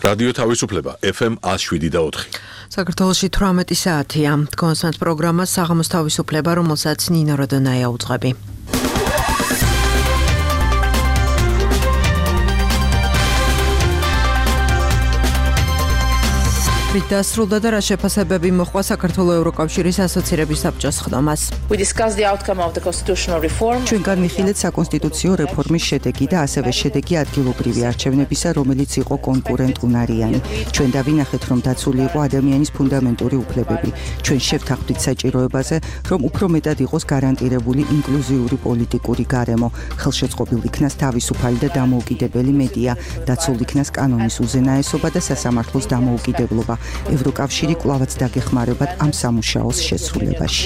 რადიო თავისუფლება FM 107.4. საქართველოში 18 საათია. კონსერტ პროგრამა საღამოს თავისუფლება, რომელსაც ნინო როდონაია უძღვები. დასრულდა და რა შეფასებები მოჰყვა საქართველოს ევროკავშირის ასოცირების საბჭოს ხდომას. ჩვენ განვიხილეთ საკონსტიტუციო რეფორმის შედეგი და ასევე შედეგი ადგილობრივი არჩევნებისა, რომელიც იყო კონკურენტუნარიანი. ჩვენ დავინახეთ, რომ დაცული იყო ადამიანის ფუნდამენტური უფლებები. ჩვენ შევთანხმდით საჭიროებაზე, რომ უფრო მეტად იყოს გარანტირებული ინკლუზიური პოლიტიკური გარემო, ხელშეწყობილ იქნას თავისუფალი და დამოუკიდებელი მედია, დაცულ იქნას კანონის უზენაესობა და სასამართლოს დამოუკიდებლობა. ევროკავშირი კვლავაც დაგეხმარებათ ამ სამუშაოს შესრულებაში.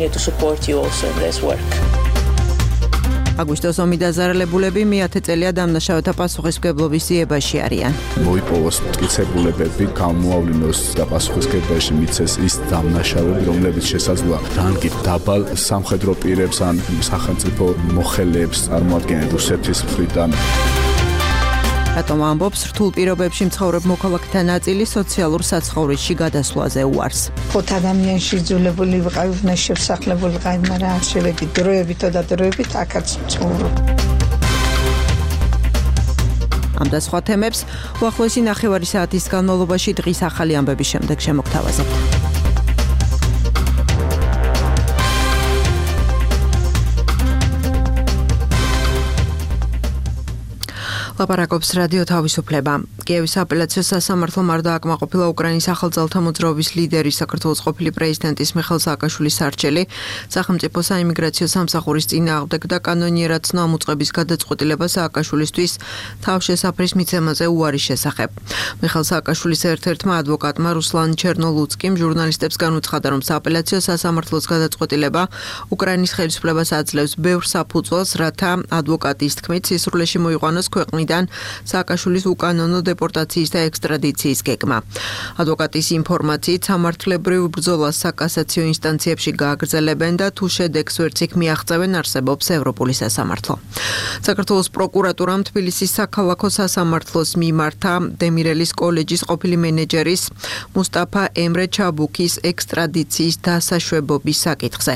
აგვისტოს ომი დაზარალებულები მე-10 წელია დამნაშავეთა პასუხისმგებლობის ძიებაში არიან. მოიპოვოს მტკიცებულებები, გამოავლინოს და პასუხისმგებლობაში მიცეს ის დამნაშავეები, რომლებიც შესაძლოა რანგით დაბალ სამხედრო პირებს ან სახელმწიფო მოხელეებს წარმოადგენენ რუსეთის მხრიდან. რატომ ამბობს რთულ პირობებში მცხოვრებ მოქალაქეთა ნაწილი სოციალურ საცხოვრისში გადასვლაზე უარს. ხოთ ადამიანში იძულებული ვიყავი, უნდა შევსახლებული ვიყავი, მაგრამ არ შევედი დროებით და დროებით აქაც ვცხოვრობ. ამ და სხვა თემებს უახლოესი ნახევარი საათის განმავლობაში დღის ახალი ამბების შემდეგ შემოგთავაზებთ. ლაპარაკობს რადიო თავისუფლება. კიევის აპელაციო სასამართლომ არ დააკმაყოფილა უკრაინის ახალძალთა მოძრაობის ლიდერი, საქართველოს ყოფილი პრეზიდენტის მიხეილ სააკაშვილის არჩელი, სახელმწიფო საიმიგრაციო სამსახურის წინააღმდეგ და კანონიერად ცნო უწყების გადაწყვეტილება სააკაშვილისთვის თავშესაფრის მიცემაზე უარის შესახებ. მიხეილ სააკაშვილის ერთ-ერთმა ადვოკატმა რუსლან ჩერნოლუცკიმ ჟურნალისტებს განუცხადა, რომ სააპელაციო სასამართლოს გადაწყვეტილება უკრაინის ხელისუფლებას აძლევს ბევრ საფუძველს, რათა ადვოკატის თქმით სისრულეში მოიყვანოს ქვეყნის სააკაშვილის უკანონო დეპორტაციის და ექსტრადიციის გეგმა. ადვოკატის ინფორმაციით სამართლებრივ ბრძოლას საკასაციო ინსტანციებში გააგრძელებენ და თუ შედეგს ვერც იქ მიაღწევენ, არსებობს ევროპული სასამართლო. საქართველოს პროკურატურამ თბილისის საქალაქო სასამართლოს მიმართა დემირელის კოლეჯის ყოფილი მენეჯერის მუსტაფა ემრე ჩაბუქის ექსტრადიციის დასაშვებობის საკითხზე.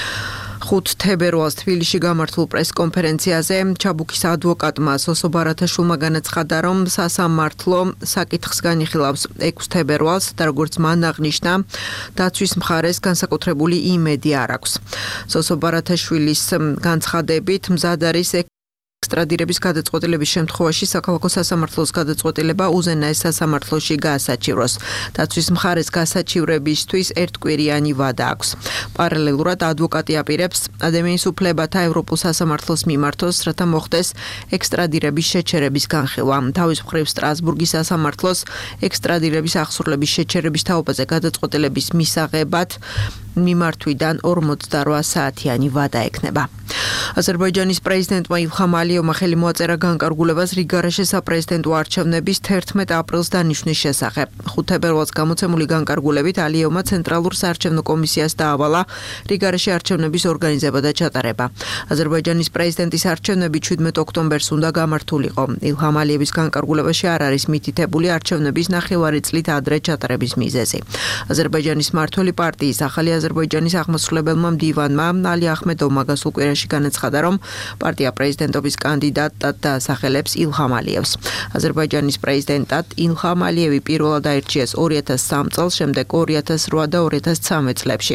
5 თებერვალს თბილისში გამართულ პრესკონფერენციაზე ჩაბუქის ადვოკატმა სოსო ბარათაშვილმა განაცხადა, რომ სასამართლო საკითხს განიხილავს 6 თებერვალს და როგორც მან აღნიშნა, დაცვის მხარეს განსაკუთრებული იმედი არ აქვს. სოსო ბარათაშვილის განცხადებით მზად არის ექსტრადირების გადაწყვეტილების შემთხვევაში საქალაქო სასამართლოს გადაწყვეტილება უზენაეს სასამართლოში გაასაჩივროს. დაცვის მხარეს გასაჩივრებისთვის ერთკვირიანი ვადა აქვს. პარალელურად ადვოკატი აპირებს ადამიანის უფლებათა ევროპულ სასამართლოს მიმართოს, რათა მოხდეს ექსტრადირების შეჩერების განხილვა. თავის მხრივ სტრასბურგის სასამართლოს ექსტრადირების აღსრულების შეჩერების თაობაზე გადაწყვეტილების მისაღებად მიმართვიდან 48 საათიანი ვადა ექნება. აზერბაიჯანის პრეზიდენტმა ილჰამ ალიევმა ხელი მოაწერა განკარგულებას რიგგარეშე საპრეზიდენტო არჩევნების 11 აპრილს დანიშვნის შესახებ. 5 თებერვალს გამოცემული განკარგულებით ალიევმა ცენტრალურ საარჩევნო კომისიას დაავალა რიგგარეშე არჩევნების ორგანიზება და ჩატარება. აზერბაიჯანის პრეზიდენტის არჩევნები 17 ოქტომბერს უნდა გამართულიყო. ილჰამ ალიევის განკარგულებაში არ არის მითითებული არჩევნების ნახევარი წლით ადრე ჩატარების მიზეზი. აზერბაიჯანის მმართველი პარტიის ახალი აზერბაიჯანის აღმასრულებელმა მდივანმა ალი აჰმედოვმა გასულ კვირაში განაცხადა, რომ პარტია პრეზიდენტობის კანდიდატად დაასახელებს ილჰამ ალიევს. აზერბაიჯანის პრეზიდენტად ილჰამ ალიევი პირველად აირჩიეს 2003 წელს, შემდეგ 2008 და 2013 წლებში.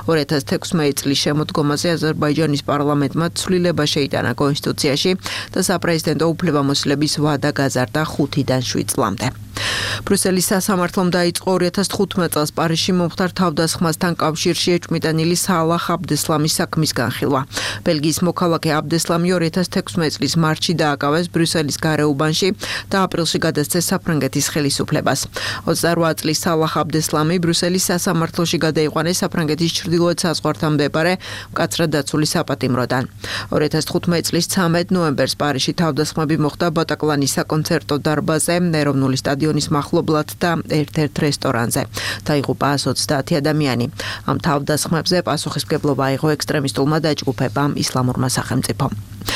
2016 წლის შემოდგომაზე აზერბაიჯანის პარლამენტმა ცვლილება შეიტანა კონსტიტუციაში და საპრეზიდენტო უფლებამოსილების ვადა გაზარდა 5-დან 7 წლამდე. ბრიუსელის სასამართლომ დაიწყო 2015 წელს პარიზში მომხდარ თავდასხმასთან კავშირში ეჭვმიტანილი საალახ აბდესლამის საქმის განხილვა. ბელგიის მოქალაქე აბდესლამი 2016 წლის მარტში დააკავეს ბრიუსელის გარეუბანში და აპრილში გადასცეს საფრანგეთის ხელისუფლებას. 28 წლის საალახ აბდესლამი ბრიუსელის სასამართლოში გადაიყვანეს საფრანგეთის ჩრდილოეთ საზღვართან მდებარე მკაცრად დაცული საპატიმროდან. 2015 წლის 13 ნოემბერს პარიზში თავდასხმები მოხდა ბატაკლანის საკონცერტო დარბაზზე, ეროვნული სტადიონის მახლობლად და ერთ-ერთ რესტორანზე. დაიღუპა 130 ადამიანი. ამ თავდასხმებზე პასუხისმგებლობა აიღო ექსტრემისტულმა დაჯგუფებამ ისლამურმა სახელმწიფომ.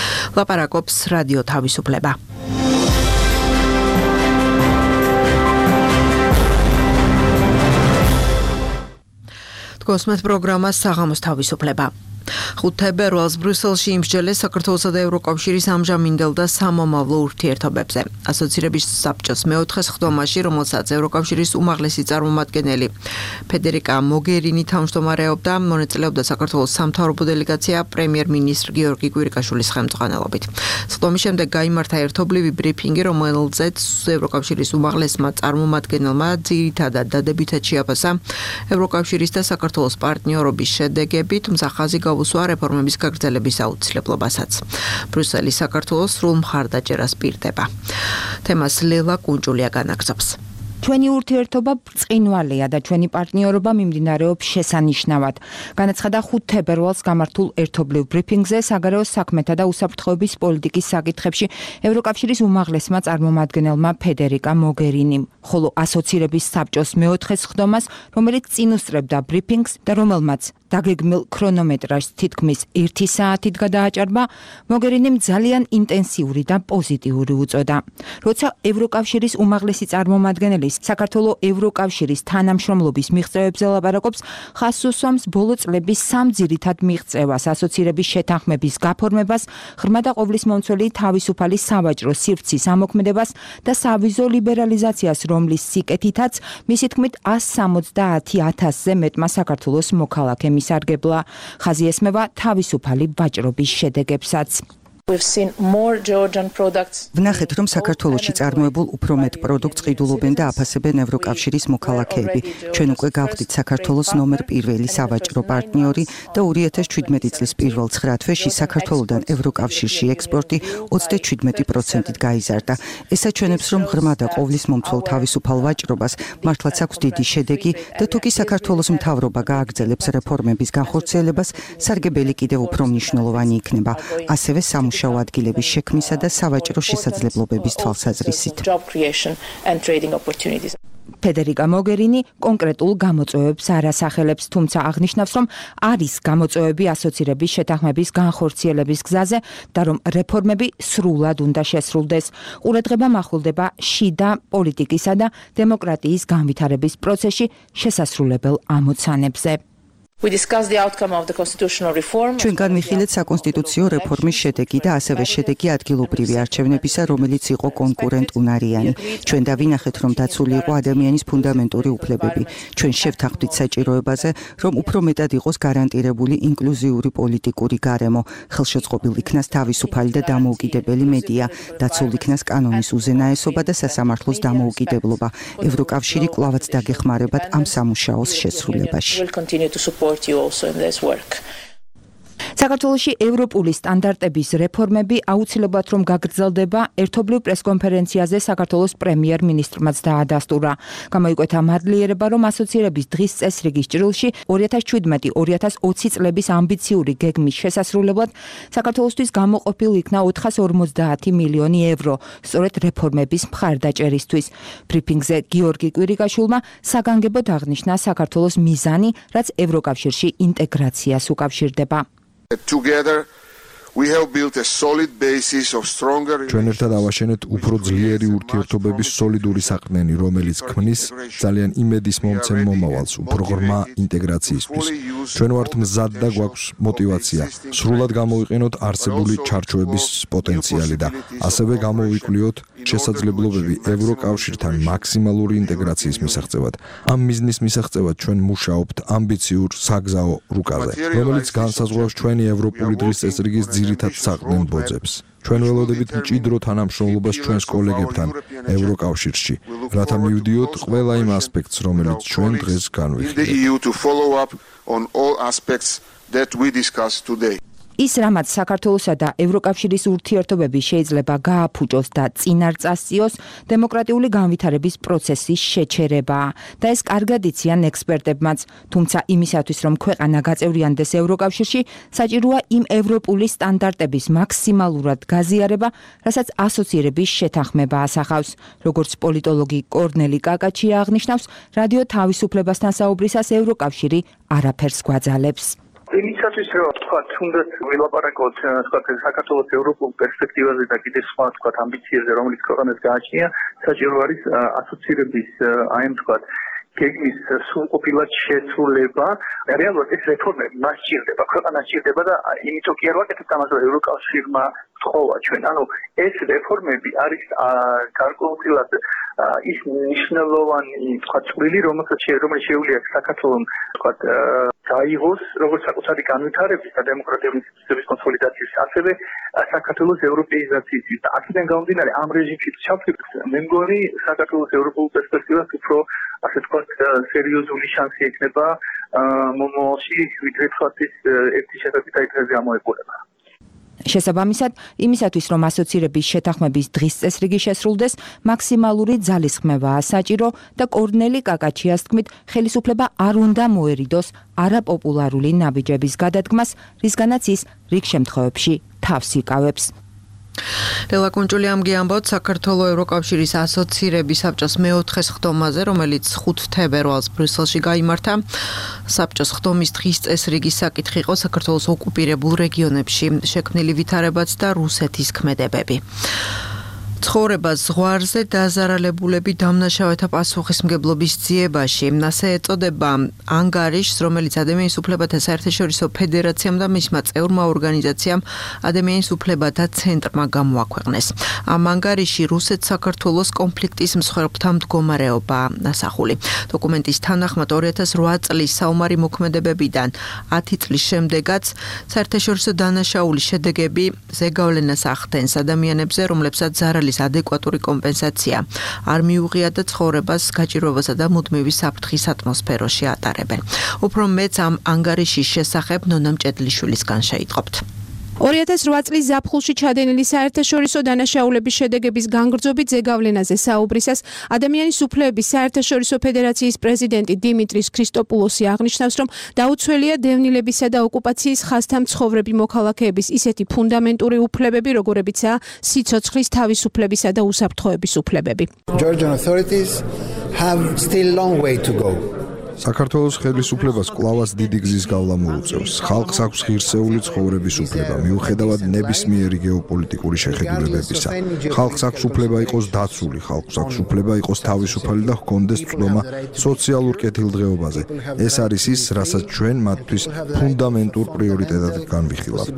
ლაპარაკობს რადიო თავისუფლება. გოსმეთ პროგრამას საღამოს თავისუფლება. 5 თებერვალს ბრიუსელში იმსჯელეს საქართველოსა და ევროკავშირის ამჟამინდელ და სამომავლო ურთიერთობებზე. ასოცირების საბჭოს მეოთხე სხდომაში, რომელსაც ევროკავშირის უმაღლესი წარმომადგენელი ფედერიკა მოგერინი თავმჯდომარეობდა, მონაწილეობდა საქართველოს სამთავრობო დელეგაცია პრემიერ-მინისტრ გიორგი კვირიკაშვილის ხელმძღვანელობით. სხდომის შემდეგ გაიმართა ერთობლივი ბრიფინგი, რომელზეც ევროკავშირის უმაღლესმა წარმომადგენელმა ძირითადად დადებითად შეაფასა ევროკავშირის და საქართველოს პარტნიორობის შედეგები, თუმცა ხაზი გაუსვა რეფორმების გაგრძელების აუცილებლობასაც. ბრიუსელი საქართველოს სრულ მხარდაჭერას პირდება. თემას ლელა კუნჭულია განაგრძობს. ჩვენი ურთიერთობა ბრწყინვალეა და ჩვენი პარტნიორობა მიმდინარეობს შესანიშნავად. განაცხადა 5 თებერვალს გამართულ ერთობლივ ბრიფინგზე საგარეო საქმეთა და უსაფრთხოების პოლიტიკის საკითხებში ევროკავშირის უმაღლესმა წარმომადგენელმა ფედერიკა მოგერინიმ, ხოლო ასოცირების საბჭოს მეოთხე სხდომას, რომელიც წინ უსწრებდა ბრიფინგს და რომელმაც დაგეგმილ ქრონომეტრაჟს თითქმის 1 საათით გადააჭარბა, მოგერინიმ ძალიან ინტენსიური და პოზიტიური უწოდა. როცა ევროკავშირის უმაღლესი წარმომადგენელი საქართველოს ევროკავშირის თანამშრომლობის მიღწევებზე ლაპარაკობს, ხაზს უსვამს ბოლო წლების სამ ძირითად მიღწევას, ასოცირების შეთანხმების გაფორმებას, ღრმა და ყოვლისმომცველი თავისუფალი სავაჭრო სივრცის ამოქმედებას და სავიზო ლიბერალიზაციას, რომლის სიკეთითაც მისი თქმით 170,000-ზე მეტმა საქართველოს მოქალაქემ ისარგებლა. ხაზი ესმევა თავისუფალი ვაჭრობის შედეგებსაც. ვნახეთ, რომ საქართველოში წარმოებულ უფრო მეტ პროდუქტს ყიდულობენ და აფასებენ ევროკავშირის მოქალაქეები. ჩვენ უკვე გავხდით საქართველოს ნომერ 1 სავაჭრო პარტნიორი და 2017 წლის პირველ 9 თვეში საქართველოდან ევროკავშირში ექსპორტი 37%-ით გაიზარდა. ეს აჩვენებს, რომ ღრმა და ყოვლისმომცველ თავისუფალ ვაჭრობას მართლაც აქვს დიდი შედეგი და თუკი საქართველოს მთავრობა გააგრძელებს რეფორმების განხორციელებას, სარგებელი კიდევ უფრო მნიშვნელოვანი იქნება. ასევე სამუშაო ადგილების შექმნისა და სავაჭრო შესაძლებლობების თვალსაზრისით. ფედერიკა მოგერინი კონკრეტულ გამოწვევებს არ ასახელებს, თუმცა აღნიშნავს, რომ არის გამოწვევები ასოცირების შეთანხმების განხორციელების გზაზე და რომ რეფორმები სრულად უნდა შესრულდეს. ყურადღება მახვილდება შიდა პოლიტიკისა და დემოკრატიის განვითარების პროცესში შესასრულებელ ამოცანებზე. ჩვენ განვიხილეთ საკონსტიტუციო რეფორმის შედეგი და ასევე შედეგი ადგილობრივი არჩევნებისა, რომელიც იყო კონკურენტუნარიანი. ჩვენ დავინახეთ, რომ დაცული იყო ადამიანის ფუნდამენტური უფლებები. ჩვენ შევთანხმდით საჭიროებაზე, რომ უფრო მეტად იყოს გარანტირებული ინკლუზიური პოლიტიკური გარემო, ხელშეწყობილ იქნას თავისუფალი და დამოუკიდებელი მედია, დაცულ იქნას კანონის უზენაესობა და სასამართლოს დამოუკიდებლობა. ევროკავშირი კვლავაც დაგეხმარებათ ამ სამუშაოს შესრულებაში. საქართველოში ევროპული სტანდარტების რეფორმები აუცილებლად რომ გაგრძელდება, ერთობლივ პრესკონფერენციაზე საქართველოს პრემიერ-მინისტრმაც დაადასტურა. გამოიკვეთა მადლიერება, რომ ასოცირების დღის წესრიგის ჭრილში 2017-2020 წლების ამბიციური გეგმის შესასრულებლად საქართველოსთვის გამოყოფილ იქნა 450 მილიონი ევრო, სწორედ რეფორმების მხარდაჭერისთვის. ბრიფინგზე გიორგი კვირიკაშვილმა საგანგებოდ აღნიშნა საქართველოს მიზანი, რაც ევროკავშირში ინტეგრაციას უკავშირდება. ჩვენ ერთად ავაშენეთ უფრო ძლიერი ურთიერთობების სოლიდური საყრდენი, რომელიც ქმნის ძალიან იმედის მომცემ მომავალს, უფრო ღრმა ინტეგრაციისთვის. ჩვენ ვართ მზად და გვაქვს მოტივაცია სრულად გამოვიყენოთ არსებული ჩარჩოების პოტენციალი და ასევე გამოვიკვლიოთ შესაძლებლობები ევროკავშირთან მაქსიმალური ინტეგრაციის მისაღწევად. ამ მიზნის მისაღწევად ჩვენ მუშაობთ ამბიციურ საგზაო რუკაზე, რომელიც განსაზღვრავს ჩვენი ევროპული დღის წესრიგის ძირითად საყრდენ ბოძებს. ჩვენ ველოდებით მჭიდრო თანამშრომლობას ჩვენს კოლეგებთან ევროკავშირში, რათა მივდიოთ ყველა იმ ასპექტს, რომელიც ჩვენ დღეს განვიხილეთ. ის რამაც საქართველოსა და ევროკავშირის ურთიერთობები შეიძლება გააფუჭოს და წინარ წასწიოს, დემოკრატიული განვითარების პროცესის შეჩერებაა და ეს კარგად იციან ექსპერტებმაც, თუმცა იმისათვის, რომ ქვეყანა გაწევრიანდეს ევროკავშირში, საჭიროა იმ ევროპული სტანდარტების მაქსიმალურად გაზიარება, რასაც ასოცირების შეთანხმება ასახავს. როგორც პოლიტოლოგი კორნელი კაკაჩია აღნიშნავს, რადიო თავისუფლებასთან საუბრისას ევროკავშირი არაფერს გვაძალებს. იმისათვის რომ თქვა თუნდაც ვილაპარაკოთ თქვა საქართველოს ევროპულ პერსპექტივაზე და კიდევ სხვა თქვა ამბიციებზე, რომელიც ქვეყანას გააჩნია, საჭირო არის ასოცირების აი ამ თქვა გეგმის სრულყოფილად შესრულება რეალურად ეს რეფორმები მას ჭირდება, ქვეყანას ჭირდება და იმიტომ კი არ ვაკეთებთ ამას, რომ ევროკავშირმა თხოვა ჩვენ. ანუ ეს რეფორმები არის გარკვეულწილად ის მნიშვნელოვანი წვლილი, რომელიც შეუძლია საქართველოს გაიღოს როგორც საკუთარი განვითარების და დემოკრატიული ინსტიტუტების კონსოლიდაციის, ასევე საქართველოს ევროპეიზაციის და აქედან გამომდინარე ამ რეჟიმში ჩავთვლით, მე მგონი საქართველოს ევროპულ პერსპექტივას უფრო ასე თქვა სერიოზული შანსი ექნება მომავალში, ვიდრე თქვათ ის ერთი შედეგი დაიწყება ამოეყოლება. შესაბამისად, იმისათვის რომ ასოცირების შეთანხმების დღის წესრიგი შესრულდეს, მაქსიმალური ძალისხმევაა საჭირო და კორნელი კაკაჩიას თქმით, ხელისუფლება არ უნდა მოერიდოს არაპოპულარული ნაბიჯების გადადგმას, რისგანაც ის რიგ შემთხვევებში თავს იკავებს. ლელა კუნჭულიამ ამბობთ საქართველოს ევროკავშირის ასოცირების საბჭოს მეოთხე სხდომაზე, რომელიც 5 თებერვალს ბრიუსელში გაიმართა. საბჭოს სხდომის დღის წესრიგის საკითხი იყო საქართველოს ოკუპირებულ რეგიონებში შექმნილი ვითარებაც და რუსეთის ქმედებები. ცხოვრება ზღვარზე დაზარალებულები დამნაშავეთა პასუხისმგებლობის ძიებაში. ასე ეწოდება ანგარიშს, რომელიც ადამიანის უფლებათა საერთაშორისო ფედერაციამ და მისმა წევრმა ორგანიზაციამ ადამიანის უფლებათა ცენტრმა გამოაქვეყნეს. ამ ანგარიში რუსეთ-საქართველოს კონფლიქტის მსხვერპლთა მდგომარეობაა ასახული. დოკუმენტის თანახმად 2008 წლის საომარი მოქმედებებიდან 10 წლის შემდეგაც საერთაშორისო დანაშაულის შედეგები ზეგავლენას ახდენს ადამიანებზე, რომლებსაც ზარალი ადეკვატური კომპენსაცია არ მიუღია და ცხოვრებას გაჭირვებასა და მუდმივი საფრთხის ატმოსფეროში ატარებენ. უფრო მეც ამ ანგარიშის შესახებ ნონა მჭედლიშვილისგან შეიტყობთ. 2008 წლის ზაფხულში ჩადენილი საერთაშორისო დანაშაულების შედეგების განგრძობით ზეგავლენაზე საუბრისას ადამიანის უფლებების საერთაშორისო ფედერაციის პრეზიდენტი დიმიტრის ქრისტოპულოსი აღნიშნავს, რომ დაუცველია დევნილებისა და ოკუპაციის ხაზთა მცხოვრები მოქალაქეების ისეთი ფუნდამენტური უფლებები, როგორებიცაა სიცოცხლის თავისუფლებისა და უსაფრთხოების უფლებები. Georgian authorities have still long way to go. საქართველოს ხელისუფლებას კვლავაც დიდი გზის გავლა მოუწევს. ხალხს აქვს ღირსეული ცხოვრების უფლება, მიუხედავად ნებისმიერი გეოპოლიტიკური შეხედულებებისა. ხალხს აქვს უფლება იყოს დაცული, ხალხს აქვს უფლება იყოს თავისუფალი და ჰქონდეს წვდომა სოციალურ კეთილდღეობაზე. ეს არის ის, რასაც ჩვენ მათთვის ფუნდამენტურ პრიორიტეტად განვიხილავთ.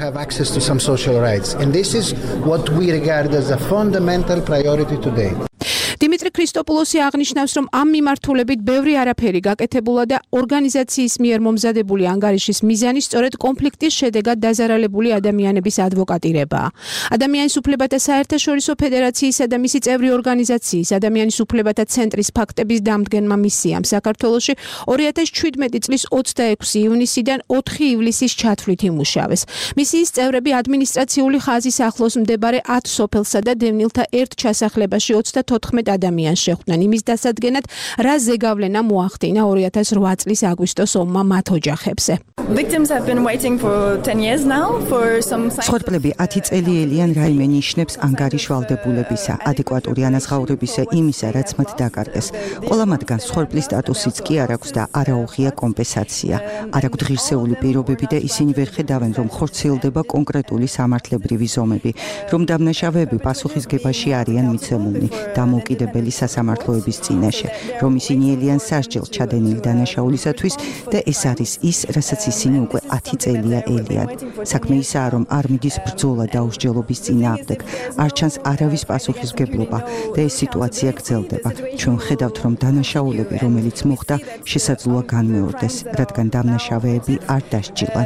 დიმიტრი ქრისტოპულოსი აღნიშნავს, რომ ამ მიმართულებით ბევრი არაფერი გაკეთებულა და ორგანიზაციის მიერ მომზადებული ანგარიშის მიზანი სწორედ კონფლიქტის შედეგად დაზარალებული ადამიანების ადვოკატირებაა. ადამიანის უფლებათა საერთაშორისო ფედერაციისა და მისი წევრი ორგანიზაციის ადამიანის უფლებათა ცენტრის ფაქტების დამდგენმა მისიამ საქართველოში 2017 წლის 26 ივნისიდან 4 ივლისის ჩათვლით იმუშავეს. მისიის წევრები ადმინისტრაციული ხაზის ახლოს მდებარე 10 სოფელსა და დევნილთა ერთ ჩასახლებაში 34 ადამიანს შეხვდნენ იმის დასადგენად, რა ზეგავლენა მოახდინა 2008 წლის აგვისტოს ომმა მათ ოჯახებზე. მსხვერპლები 10 წელი ელიან რაიმე ნიშნებს ანგარიშ ვალდებულებისა, ადეკვატური ანაზღაურებისა იმისა, რაც მათ დაკარგეს. ყველა მათგანს მსხვერპლის სტატუსიც კი არ აქვს და არაუღია კომპენსაცია. არ აქვთ ღირსეული პირობები და ისინი ვერ ხედავენ, რომ ხორციელდება კონკრეტული სამართლებრივი ზომები, რომ დამნაშავეები პასუხისგებაში არიან მიცემულნი დამოუკიდებელი სასამართლოების წინაშე, რომ ისინი ელიან სასჯელს ჩადენილი დანაშაულისათვის და ეს არის ის, რასაც ისინი უკვე 10 წელია ელიან. საქმე ისაა, რომ არ მიდის ბრძოლა დაუსჯელობის წინააღმდეგ, არ ჩანს არავის პასუხისმგებლობა და ეს სიტუაცია გრძელდება. ჩვენ ხედავთ, რომ დანაშაულები, რომელიც მოხდა, შესაძლოა განმეორდეს, რადგან დამნაშავეები არ დასჯილან.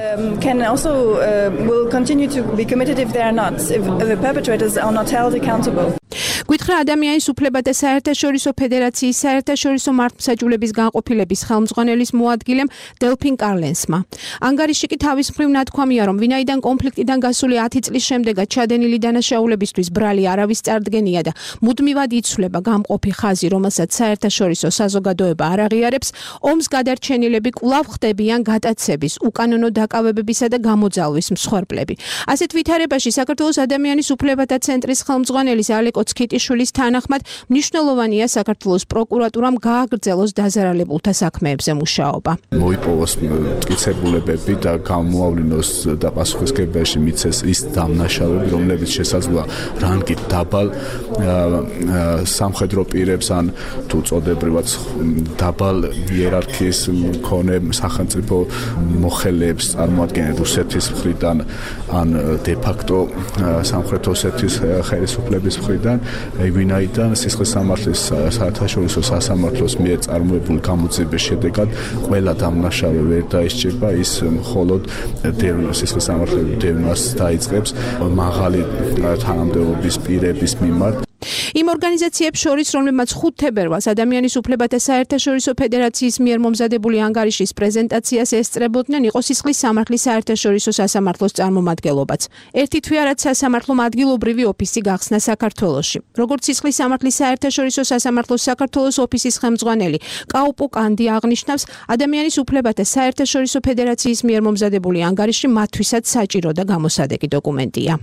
გითხრა ადამიანის უფლებათა საერთაშორისო ფედერაციის საერთაშორისო მართლმსაჯულების განყოფილების ხელმძღვანელის მოადგილემ დელფინ კარლენსმა. ანგარიში კი თავის მხრივ ნათქვამია, რომ ვინაიდან კონფლიქტიდან გასული 10 წლის შემდეგაც ჩადენილი დანაშაულებისთვის ბრალი არავის წარდგენია და მუდმივად იცვლება გამყოფი ხაზი, რომელსაც საერთაშორისო საზოგადოება არ აღიარებს, ომს გადარჩენილები კვლავ ხდებიან გატაცების, უკანონო დაკავებებისა და გამოძალვის მსხვერპლები. ასეთ ვითარებაში საქართველოს ადამიანის უფლებათა ცენტრის ხელმძღვანელის ალეკო ცქიტი მელიშვილის თანახმად მნიშვნელოვანია საქართველოს პროკურატურამ გააგრძელოს დაზარალებულთა საქმეებზე მუშაობა. მოიპოვოს მტკიცებულებები და გამოავლინოს და პასუხისმგებიაში მიცეს ის დამნაშავები, რომლებიც შესაძლოა რანგით დაბალ სამხედრო პირებს ან თუ წოდებრივად დაბალ იერარქიის მქონე სახელმწიფო მოხელეებს წარმოადგენენ რუსეთის მხრიდან ან დე-ფაქტო სამხრეთ ოსეთის ხელისუფლების მხრიდან, ვინაიდან სისხლის სამართლის საერთაშორისო სასამართლოს მიერ წარმოებული გამოძიების შედეგად ყველა დამნაშავე ვერ დაისჭება, ის მხოლოდ სისხლის სამართლების დევნას დაიწყებს მაღალი თანამდებობის პირების მიმართ. იმ ორგანიზაციებს შორის, რომლებმაც 5 თებერვალს ადამიანის უფლებათა საერთაშორისო ფედერაციის მიერ მომზადებული ანგარიშის პრეზენტაციას ესწრებოდნენ, იყო სისხლის სამართლის საერთაშორისო სასამართლოს წარმომადგენლობაც. ერთი თვე რაც სასამართლომ ადგილობრივი ოფისი გახსნა საქართველოში. როგორც სისხლის სამართლის საერთაშორისო სასამართლოს საქართველოს ოფისის ხელმძღვანელი კაუპო კანდი აღნიშნავს, ადამიანის უფლებათა საერთაშორისო ფედერაციის მიერ მომზადებული ანგარიში მათთვისაც საჭირო და გამოსადეგი დოკუმენტია.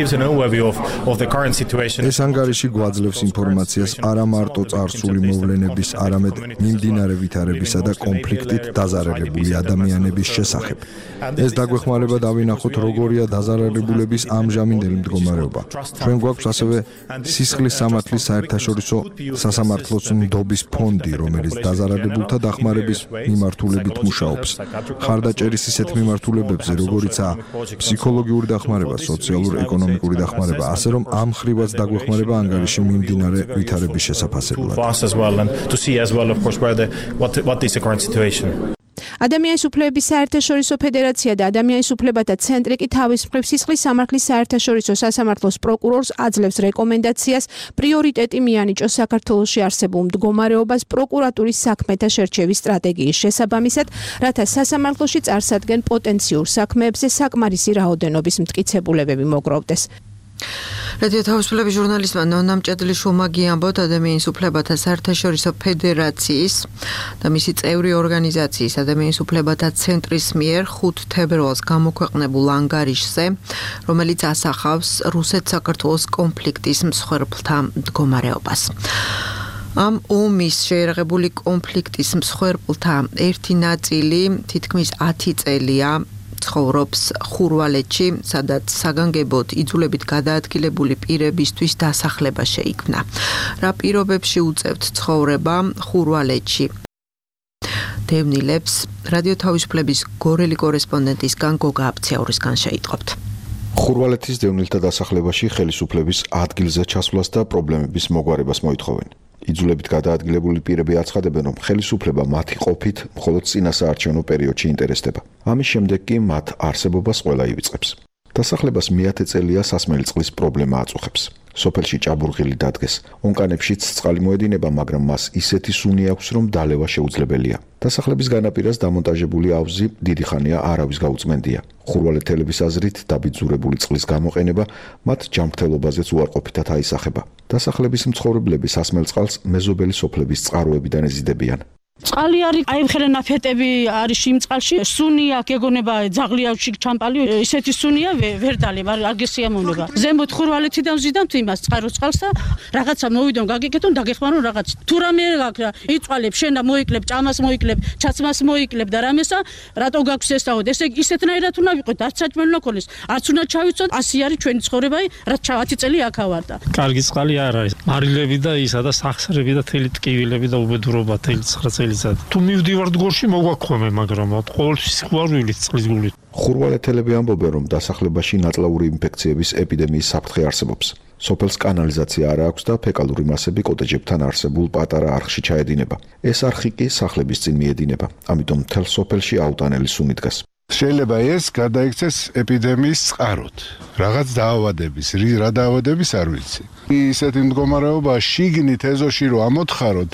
ეს ანგარიში გვაძლევს ინფორმაციას არა მარტო წარსული მოვლენების, არამედ მიმდინარე ვითარებისა და კონფლიქტით დაზარალებული ადამიანების შესახებ. ეს დაგვეხმარება დავინახოთ, როგორია დაზარალებულების ამჟამინდელი მდგომარეობა. ჩვენ გვაქვს ასევე სისხლის სამართლის საერთაშორისო სასამართლოს ნდობის ფონდი, რომელიც დაზარალებულთა დახმარების მიმართულებით მუშაობს. ხარდაჭერის ისეთ მიმართულებებზე, როგორიცაა ფსიქოლოგიური დახმარება, სოციალურ-ეკონომიკური დახმარება, ასე რომ ამ ხრივაც დაგვეხმარება ანგარიში მიმდინარე ვითარების შესაფასებლად. ადამიანის უფლებების საერთაშორისო ფედერაცია და ადამიანის უფლებათა ცენტრი კი თავის მხრივ სისხლის სამართლის საერთაშორისო სასამართლოს პროკურორს აძლევს რეკომენდაციას პრიორიტეტი მიანიჭოს საქართველოში არსებულ მდგომარეობას პროკურატურის საქმეთა შერჩევის სტრატეგიის შესაბამისად, რათა სასამართლოში წარსადგენ პოტენციურ საქმეებზე საკმარისი რაოდენობის მტკიცებულებები მოგროვდეს. რადიო თავისუფლების ჟურნალისტმა ნონა მჭედლიშვილმა გიამბოთ ადამიანის უფლებათა საერთაშორისო ფედერაციის და მისი წევრი ორგანიზაციის ადამიანის უფლებათა ცენტრის მიერ 5 თებერვალს გამოქვეყნებულ ანგარიშზე, რომელიც ასახავს რუსეთ-საქართველოს კონფლიქტის მსხვერპლთა მდგომარეობას. ამ ომის შეერაღებული კონფლიქტის მსხვერპლთა ერთი ნაწილი თითქმის 10 წელია ცხოვრობს ხურვალეთში, სადაც საგანგებოდ იძულებით გადაადგილებული პირებისთვის დასახლება შეიქმნა. რა პირობებში უწევთ ცხოვრება ხურვალეთში დევნილებს, რადიო თავისუფლების გორელი კორესპონდენტისგან გოგა აფციაურისგან შეიტყობთ. ხურვალეთის დევნილთა დასახლებაში ხელისუფლების ადგილზე ჩასვლას და პრობლემების მოგვარებას მოითხოვენ. იძულებით გადაადგილებული პირები აცხადებენ, რომ ხელისუფლება მათი ყოფით მხოლოდ წინასაარჩევნო პერიოდში ინტერესდება. ამის შემდეგ კი მათ არსებობას ყველა ივიწყებს. დასახლებას მეათე წელია სასმელი წყლის პრობლემა აწუხებს. სოფელში ჭაბურღილი დადგეს. ონკანებშიც წყალი მოედინება, მაგრამ მას ისეთი სუნი აქვს, რომ დალევა შეუძლებელია. დასახლების განაპირას დამონტაჟებული ავზი დიდი ხანია არავის გაუწმენდია. ხურვალეთელების აზრით დაბიძურებული წყლის გამოყენება მათ ჯანმრთელობაზეც უარყოფითად აისახება. დასახლების მცხოვრებლები სასმელ წყალს მეზობელი სოფლების წყაროებიდან ეზიდებიან. წყალი არის, აი ხელენა ფეტები არის იმ წყალში, სუნია გეგონება ძაღლიავში ჩამპალი, ისეთი სუნია ვერ დალებ, არ გესიამოვნება. ზემოთ ხურვალეთიდან ვზიდავთ იმას წყაროს წყალს და რაღაცა მოვიდონ, გაგიკეთონ, დაგეხმარონ რაღაც. თუ რამე იწვალებ, შენ და მოიკლებ, ჭამას მოიკლებ, ჩაცმას მოიკლებ და რამესა, რატო გაქვს ეს დაოდ? ესე ისეთნაირად უნდა ვიყოთ, არც საჭმელი უნდა ქონდეს, არც უნდა ჩავიცოთ, ასე არის ჩვენი ცხოვრება, რაც 10 წელი აქ ავარდა. კარგი წყალი არ არის. მარილები და ისა და სახსრები და თელი ტკივილები და უბედურობა თელი 9 წელი. თუ მივდივართ გორში მოგაქვამე, მაგრამ ყოველთვის გვარვილით წყლის გულით. ხურვალეთელები ამბობენ, რომ დასახლებაში ნაწლავური ინფექციების ეპიდემიის საფრთხე არსებობს. სოფელს კანალიზაცია არ აქვს და ფეკალური მასები კოტეჯებთან არსებულ პატარა არხში ჩაედინება. ეს არხი კი სახლების წინ მიედინება, ამიტომ მთელ სოფელში აუტანელი სუნი დგას. შეიძლება ეს გადაიქცეს ეპიდემიის წყაროდ. რაღაც დაავადების, რა დაავადების არ ვიცი. ისეთი მდგომარეობა შიგნით ეზოში რომ ამოთხაროთ,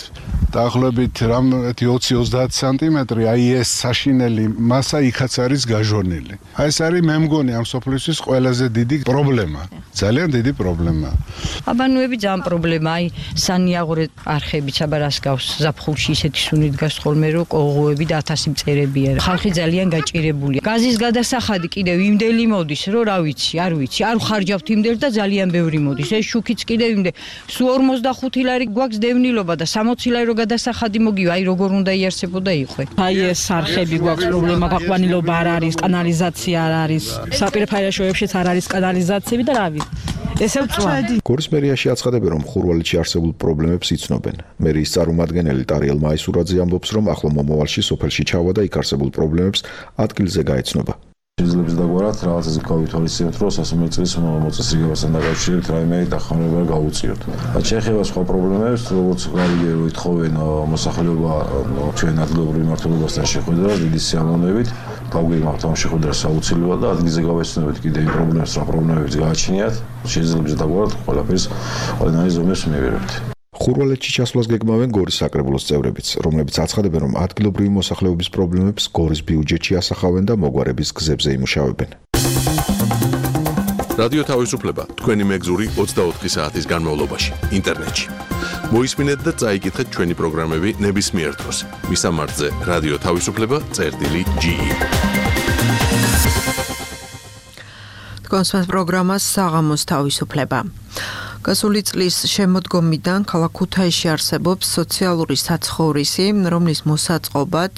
დაახლოებით 20-30 სანტიმეტრი, აი ეს საშინელი მასა იქაც არის გაჟონილი. აი ეს არის მე მგონი ამ სოფლისთვის ყველაზე დიდი პრობლემა. ძალიან დიდი პრობლემა. აბანოები ძალიან პრობლემა, აი სანიაღორე არხებიც აბა რას გავს ზაფხულში ისეთი სუნი დგას ხოლმე რომ კოღოები და 1000 მწერებია. ხალხი ძალიან გაჭირებულია. გაზის გადასახადი კიდევ იმდელი მოდის, რომ რა ვიცი, არ ხარჯავთ იმდელს და ძალიან ბევრი მოდის. ეს შუქიც კიდევ იმდე. სულ 45 ლარი გვაქვს დევნილობა და 60 ლარი რო გადასახადი მოგივა, აი როგორ უნდა იარსებოდა იყვე. აი ეს არხები გვაქვს პრობლემა, გაყვანილობა არ არის, კანალიზაცია არ არის. საპირე ფაირაშოებშიც არ არის კანალიზაციები და რავი. ესე ვწვავ. გორის მერიაში აცხადებენ, რომ ხურვალეთში არსებულ პრობლემებს იცნობენ. მერიის წარმომადგენელი ტარიელ მაისურაძე ამბობს, რომ ახლო მომავალში სოფელში ჩავა და იქ არსებულ პრობლემებს ადგილზე გაეცნობა. შეიძლება დაგვარათ რაღაცაზე გავითვალისწინოთ, რომ სასამართლო წრის მოწესრიგებასთან დაკავშირებით რაიმე დახმარება გავუწიოთ. შეეხება სხვა პრობლემებს, როგორც გარიგე რომ ითხოვენ მოსახლეობა ჩვენ ადგილობრივ მმართველობასთან შეხვედრა დიდი სიამოვნებით, გავგეგმავთ ამ შეხვედრას აუცილებლად და ადგილზე გავეცნებით კიდე იმ პრობლემებს, რა პრობლემებიც გააჩნიათ, შეიძლება დაგვარათ ყველაფერს ყველანაირ ზომებს მივიღებთ. ხურვალეთში ჩასვლას გეგმავენ გორის საკრებულოს წევრებიც, რომლებიც აცხადებენ, რომ ადგილობრივი მოსახლეობის პრობლემებს გორის ბიუჯეტში ასახავენ და მოგვარების გზებზე იმუშავებენ. რადიო თავისუფლება თქვენი მეგზური 24 საათის განმავლობაში ინტერნეტში. მოისმინეთ და წაიკითხეთ ჩვენი პროგრამები ნებისმიერ დროს. მისამართზე რადიო თავისუფლება.ge. თქვენს პროგრამას საღამოს თავისუფლება. გასული წლის შემოდგომიდან ქალაქ ქუთაისში არსებობს სოციალური საცხოვრისი, რომლის მოსაწყობად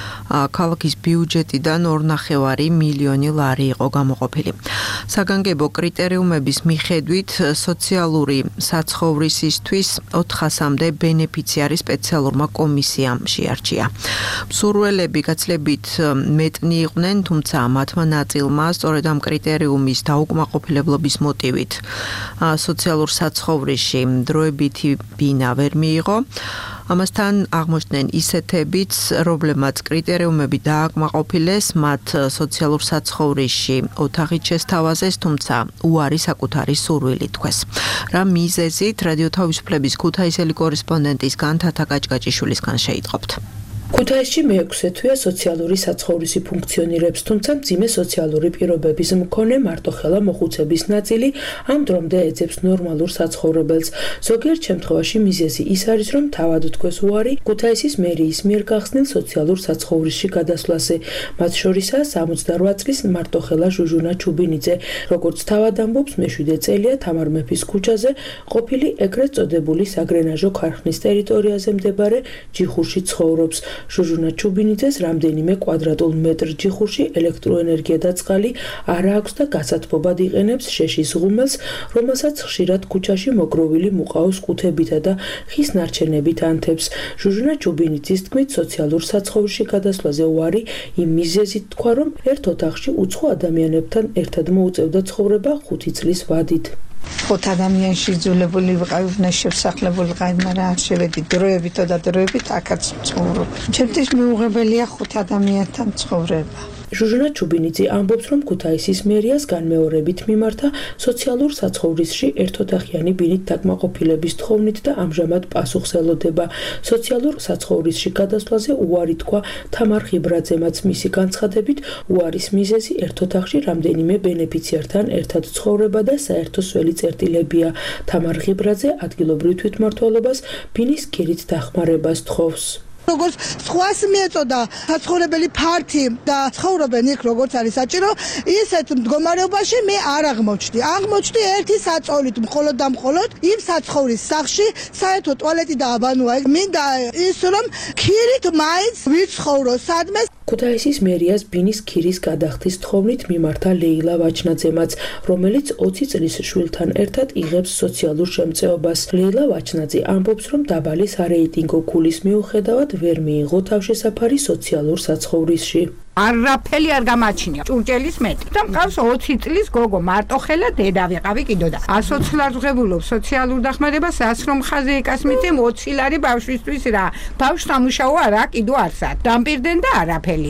ქალაქის ბიუჯეტიდან 2.5 მილიონი ლარი იყო გამოყოფილი. საგანგებო კრიტერიუმების მიხედვით სოციალური საცხოვრისისთვის 400-მდე ბენეფიციარი სპეციალურმა კომისიამ შეარჩია. მსურველები გაცილებით მეტნი იყვნენ, თუმცა მათმა ნაწილმა სწორედ ამ კრიტერიუმის დაუკმაყოფილებლობის მოტივით სოციალურ საცხოვრისში დროებითი ბინა ვერ მიიღო. ამასთან აღმოჩნდნენ ისეთებიც, რომლებმაც კრიტერიუმები დააკმაყოფილეს, მათ სოციალურ საცხოვრისში ოთახით შესთავაზეს, თუმცა უარი საკუთარი სურვილი თქვეს. რა მიზეზით რადიო თავისუფლების ქუთაისელი კორესპონდენტის განთათა გაჭგაჭიშვილისგან შეიტყობთ. ქუთაისში მე-6 თვეა სოციალური საცხოვრისი ფუნქციონირებს, თუმცა მძიმე სოციალური პირობების მქონე მარტოხელა მოხუცების ნაწილი ამ დრომდე ეძებს ნორმალურ საცხოვრებელს. ზოგიერთ შემთხვევაში მიზეზი ის არის, რომ თავად თქვეს უარი ქუთაისის მერიის მიერ გახსნილ სოციალურ საცხოვრისში გადასვლაზე. მათ შორისაა 68 წლის მარტოხელა ჟუჟუნა ჩუბინიძე, როგორც თავად ამბობს, მე-7 წელია თამარ მეფის ქუჩაზე ყოფილი ეგრეთ წოდებული საგრენაჟო ქარხნის ტერიტორიაზე მდებარე ჯიხურში ცხოვრობს. ჟუჟუნა ჩუბინიძეს რამდენიმე კვადრატულ მეტრ ჯიხურში ელექტროენერგია და წყალი არ აქვს და გასათბობად იყენებს შეშის ღუმელს, რომელსაც ხშირად ქუჩაში მოგროვილი მუყაოს კუთებითა და ხის ნარჩენებით ანთებს. ჟუჟუნა ჩუბინიძის თქმით, სოციალურ საცხოვრისში გადასვლაზე უარი იმ მიზეზით თქვა, რომ ერთ ოთახში უცხო ადამიანებთან ერთად მოუწევდა ცხოვრება 5 წლის ვადით. 5 ადამიანში იძულებული ვიყავი, შესახლებული ვიყავი, მაგრამ არ შევედი დროებით და დროებით აქაც ცხოვრობ. ჩემთვის მიუღებელია 5 ადამიანთან ცხოვრება. ჟუჟუნა ჩუბინიძე ამბობს, რომ ქუთაისის მერიას განმეორებით მიმართა სოციალურ საცხოვრისში ერთოთახიანი ბინით დაკმაყოფილების თხოვნით და ამჟამად პასუხს ელოდება. სოციალურ საცხოვრისში გადასვლაზე უარი თქვა თამარ ხიბრაძემაც. მისი განცხადებით, უარის მიზეზი ერთოთახში რამდენიმე ბენეფიციართან ერთად ცხოვრება და საერთო სველი წერტილებია. თამარ ხიბრაძე ადგილობრივ თვითმმართველობას ბინის კირით დახმარებას თხოვს. როგორც სხვას მიეწოდა საცხოვრებელი ფართი და ცხოვრობენ იქ როგორც არის საჭირო, ისეთ მდგომარეობაში მე არ აღმოჩნდი. აღმოჩნდი ერთი საწოლით მხოლოდ და მხოლოდ იმ საცხოვრის სახლში საერთო ტუალეტი და აბანოა. მინდა ის რომ ქირით მაინც ვიცხოვრო სადმე. ქუთაისის მერიას ბინის ქირის გადახდის თხოვნით მიმართა ლეილა ვაჩნაძემაც, რომელიც 20 წლის შვილთან ერთად იღებს სოციალურ შემწეობას. ლეილა ვაჩნაძე ამბობს, რომ დაბალი სარეიტინგო ქულის მიუხედავად ვერ მიიღო თავშესაფარი სოციალურ საცხოვრისში. არაფერი არ გამაჩნია. ჭურჭელის მეტი. და მყავს 20 წლის გოგო, მარტოხელა დედა ვიყავი კიდო და 120 ლარს ღებულობ სოციალურ დახმარებას, 100 რომ ხაზე ეკას მიწემ 20 ლარი ბავშვისთვის რა. ბავშვს სამუშაო არა, კიდო არსად. დამპირდნენ და არაფერი.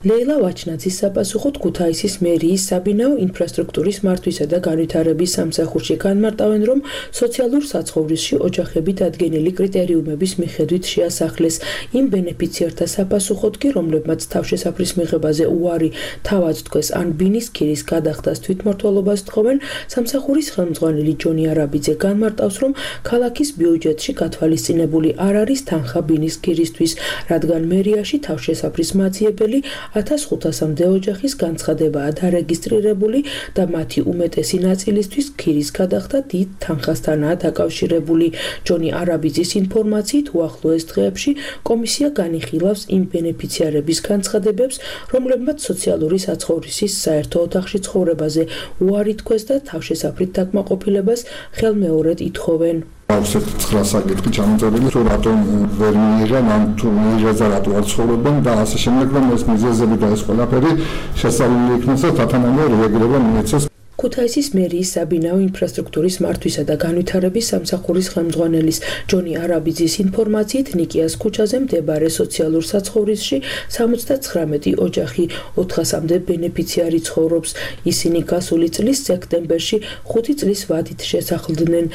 ლეილა ვაჩნაძის საპასუხოდ ქუთაისის მერიის საბინაო ინფრასტრუქტურის მართვისა და განვითარების სამსახურში განმარტავენ, რომ სოციალურ საცხოვრისში ოჯახები დადგენილი კრიტერიუმების მიხედვით შეასახლეს იმ ბენეფიციართა საპასუხოდ კი, რომლებმაც თავშესაფრის მიღებაზე უარი თავად თქვეს ან ბინის ქირის გადახდას თვითმმართველობას თხოვენ, სამსახურის ხელმძღვანელი ჯონი არაბიძე განმარტავს, რომ ქალაქის ბიუჯეტში გათვალისწინებული არ არის თანხა ბინის ქირისთვის, რადგან მერიაში თავშესაფრის მაძიებელი 1500-მდე ოჯახის განცხადებაა დარეგისტრირებული და მათი უმეტესი ნაწილისთვის ქირის გადახდა დიდ თანხასთანაა დაკავშირებული. ჯონი არაბიძის ინფორმაციით უახლოეს დღეებში კომისია განიხილავს იმ ბენეფიციარების განცხადებებს, რომლებმაც სოციალური საცხოვრისის საერთო ოთახში ცხოვრებაზე უარი თქვეს და თავშესაფრით დაკმაყოფილებას ხელმეორედ ითხოვენ. აქვს 9 საკითხი ჩამოწერილი, თუ რატომ ვერ მიიღენ, ან თუ მიიღეს და რატო არ ცხოვრობენ და ასე შემდეგ, რომ ეს მიზეზები და ეს ყველაფერი შესწავლილი იქნას და თანამედროვე რეაგირება მიეცეს. ქუთაისის მერიის საბინაო ინფრასტრუქტურის მართვისა და განვითარების სამსახურის ხელმძღვანელის ჯონი არაბიძის ინფორმაციით, ნიკიას ქუჩაზე მდებარე სოციალურ საცხოვრისში 79 ოჯახი 400-მდე ბენეფიციარი ცხოვრობს. ისინი გასული წლის სექტემბერში 5 წლის ვადით შესახლდნენ.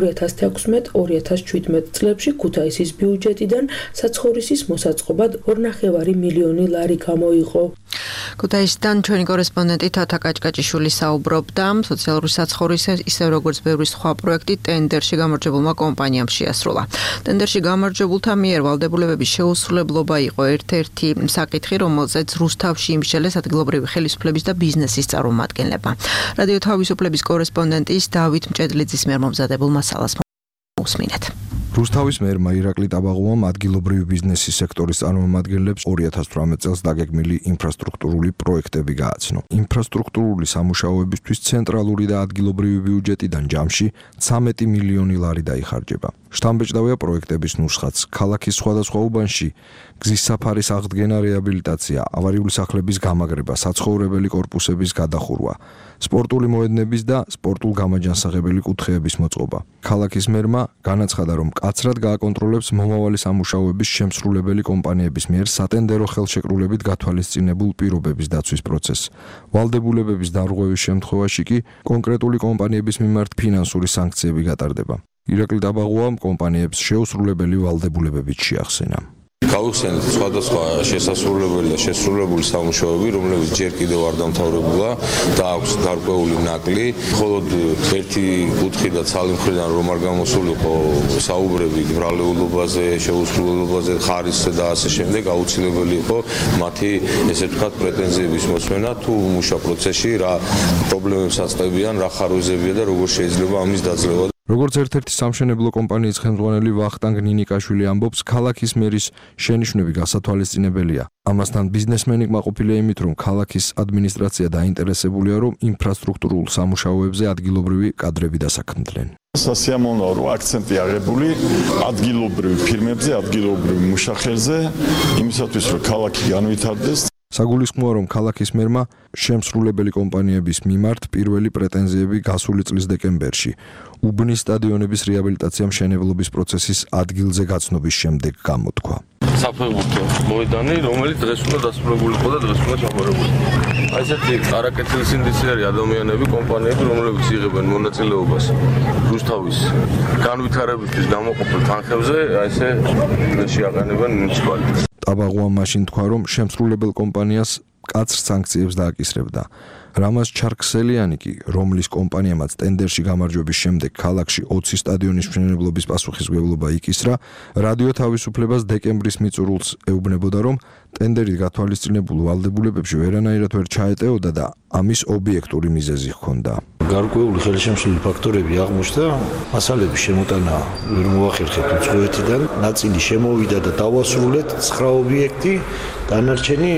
2016-2017 წლებში ქუთაისის ბიუჯეტიდან საცხოვრისის მოსაწყობად 2.5 მილიონი ლარი გამოიყო. ქუთაისიდან ჩვენი კორესპონდენტი თათა კაჭკაჭიშვილი საუბრობდა სოციალური საცხოვრისის, ისევ როგორც ბევრი სხვა პროექტი ტენდერში გამარჯვებულმა კომპანიამ შეასრულა. ტენდერში გამარჯვებულთა მიერ ვალდებულებების შეუსრულებლობა იყო ერთ-ერთი საკითხი, რომელზეც რუსთავში იმსჯელეს ადგილობრივი ხელისუფლების და ბიზნესის წარმომადგენლებმა. რადიო თავისუფლების კორესპონდენტის დავით მჭედლიძის მიერ მომზადებულ მასალას უსმინეთ. რუსთავის მერმა ირაკლი ტაბაღუამ ადგილობრივი ბიზნესის სექტორის წარმომადგენლებს 2018 წელს დაგეგმილი ინფრასტრუქტურული პროექტები გააცნო. ინფრასტრუქტურული სამუშაოებისთვის ცენტრალური და ადგილობრივი ბიუჯეტიდან ჯამში 13 მილიონი ლარი დაიხარჯება. შთამბეჭდავია პროექტების ნუსხაც, ქალაქის სხვადასხვა უბანში გზის საფარის აღდგენა, რეაბილიტაცია, ავარიული სახლების გამაგრება, საცხოვრებელი კორპუსების გადახურვა, სპორტული მოედნების და სპორტულ-გამაჯანსაღებელი კუთხეების მოწყობა. ქალაქის მერმა განაცხადა, რომ კაცრად გააკონტროლებს მომავალი სამუშაოების შემსრულებელი კომპანიების მიერ სატენდერო ხელშეკრულებით გათვალისწინებულ პირობების დაცვის პროცესს. ვალდებულებების დარღვევის შემთხვევაში კი კონკრეტული კომპანიების მიმართ ფინანსური სანქციები გატარდება. ირაკლი ტაბაღუამ კომპანიებს შეუსრულებელი ვალდებულებებით შეახსენა. გავიხსენეთ სხვადასხვა შესასრულებელი და შესრულებული სამუშაოები, რომლებიც ჯერ კიდევ არ დამთავრებულა და აქვს გარკვეული ნაკლი. მხოლოდ ერთი კუთხი და ცალი მხრიდან რომ არ გამოსულიყო საუბრები ბრალეულობაზე, შეუსრულებლობაზე, ხარისზე და ასე შემდეგ, აუცილებელი იყო მათი, ესე ვთქვათ, პრეტენზიების მოსმენა თუ მუშა პროცესში რა პრობლემებს აწყდებიან, რა ხარვეზებია და როგორ შეიძლება ამის დაძლევა. როგორც ერთ-ერთი სამშენებლო კომპანიის ხელმძღვანელი ვახტანგ ნინიკაშვილი ამბობს, ქალაქის მერის შენიშვნები გასათვალისწინებელია. ამასთან ბიზნესმენი კმაყოფილია იმით, რომ ქალაქის ადმინისტრაცია დაინტერესებულია, რომ ინფრასტრუქტურულ სამუშაოებზე ადგილობრივი კადრები დასაქმდნენ. სასიამოვნოა, რომ აქცენტი აღებული ადგილობრივ ფირმებზე, ადგილობრივ მუშახელზე, იმისათვის, რომ ქალაქი განვითარდეს. საგულისხმოა, რომ ქალაქის მერმა შემსრულებელი კომპანიების მიმართ პირველი პრეტენზიები გასული წლის დეკემბერში უბნის სტადიონების რეაბილიტაცია მშენებლობის პროცესის ადგილზე გაცნობის შემდეგ გამოთქვა. საფეხბურთო მოედანი, რომელიც დღეს უნდა დასრულებულიყო და დღეს უნდა ჩამორებულიყო. აი ესეთი არაკეთილი ინდივიდუალური ადამიანები, კომპანიები, რომლებიც იღებენ მონაწილეობას რუსთავის განვითარებისთვის გამოყოფილ თანხებზე, აი ესე შეაყენებენ მუნიციპალიტეტს. ტაბაღუამ მაშინ თქვა, რომ შემსრულებელ კომპანიას კაცრ სანქციებს დააკისრებდა. რამაზ ჩარქსელიანი კი, რომლის კომპანიამაც ტენდერში გამარჯვების შემდეგ ქალაქში 20 სტადიონის მშენებლობის პასუხისმგებლობა იკისრა, რადიო თავისუფლებას დეკემბრის მიწურულს ეუბნებოდა, რომ ტენდერით გათვალისწინებულ ვალდებულებებში ვერანაირად ვერ ჩაეტეოდა და ამის ობიექტური მიზეზი ჰქონდა. გარკვეული ხელშემშლელი ფაქტორები აღმოჩნდა, მასალების შემოტანა ვერ მოახერხეთ უცხოეთიდან, ნაწილი შემოვიდა და დავასრულეთ 9 ობიექტი, დანარჩენი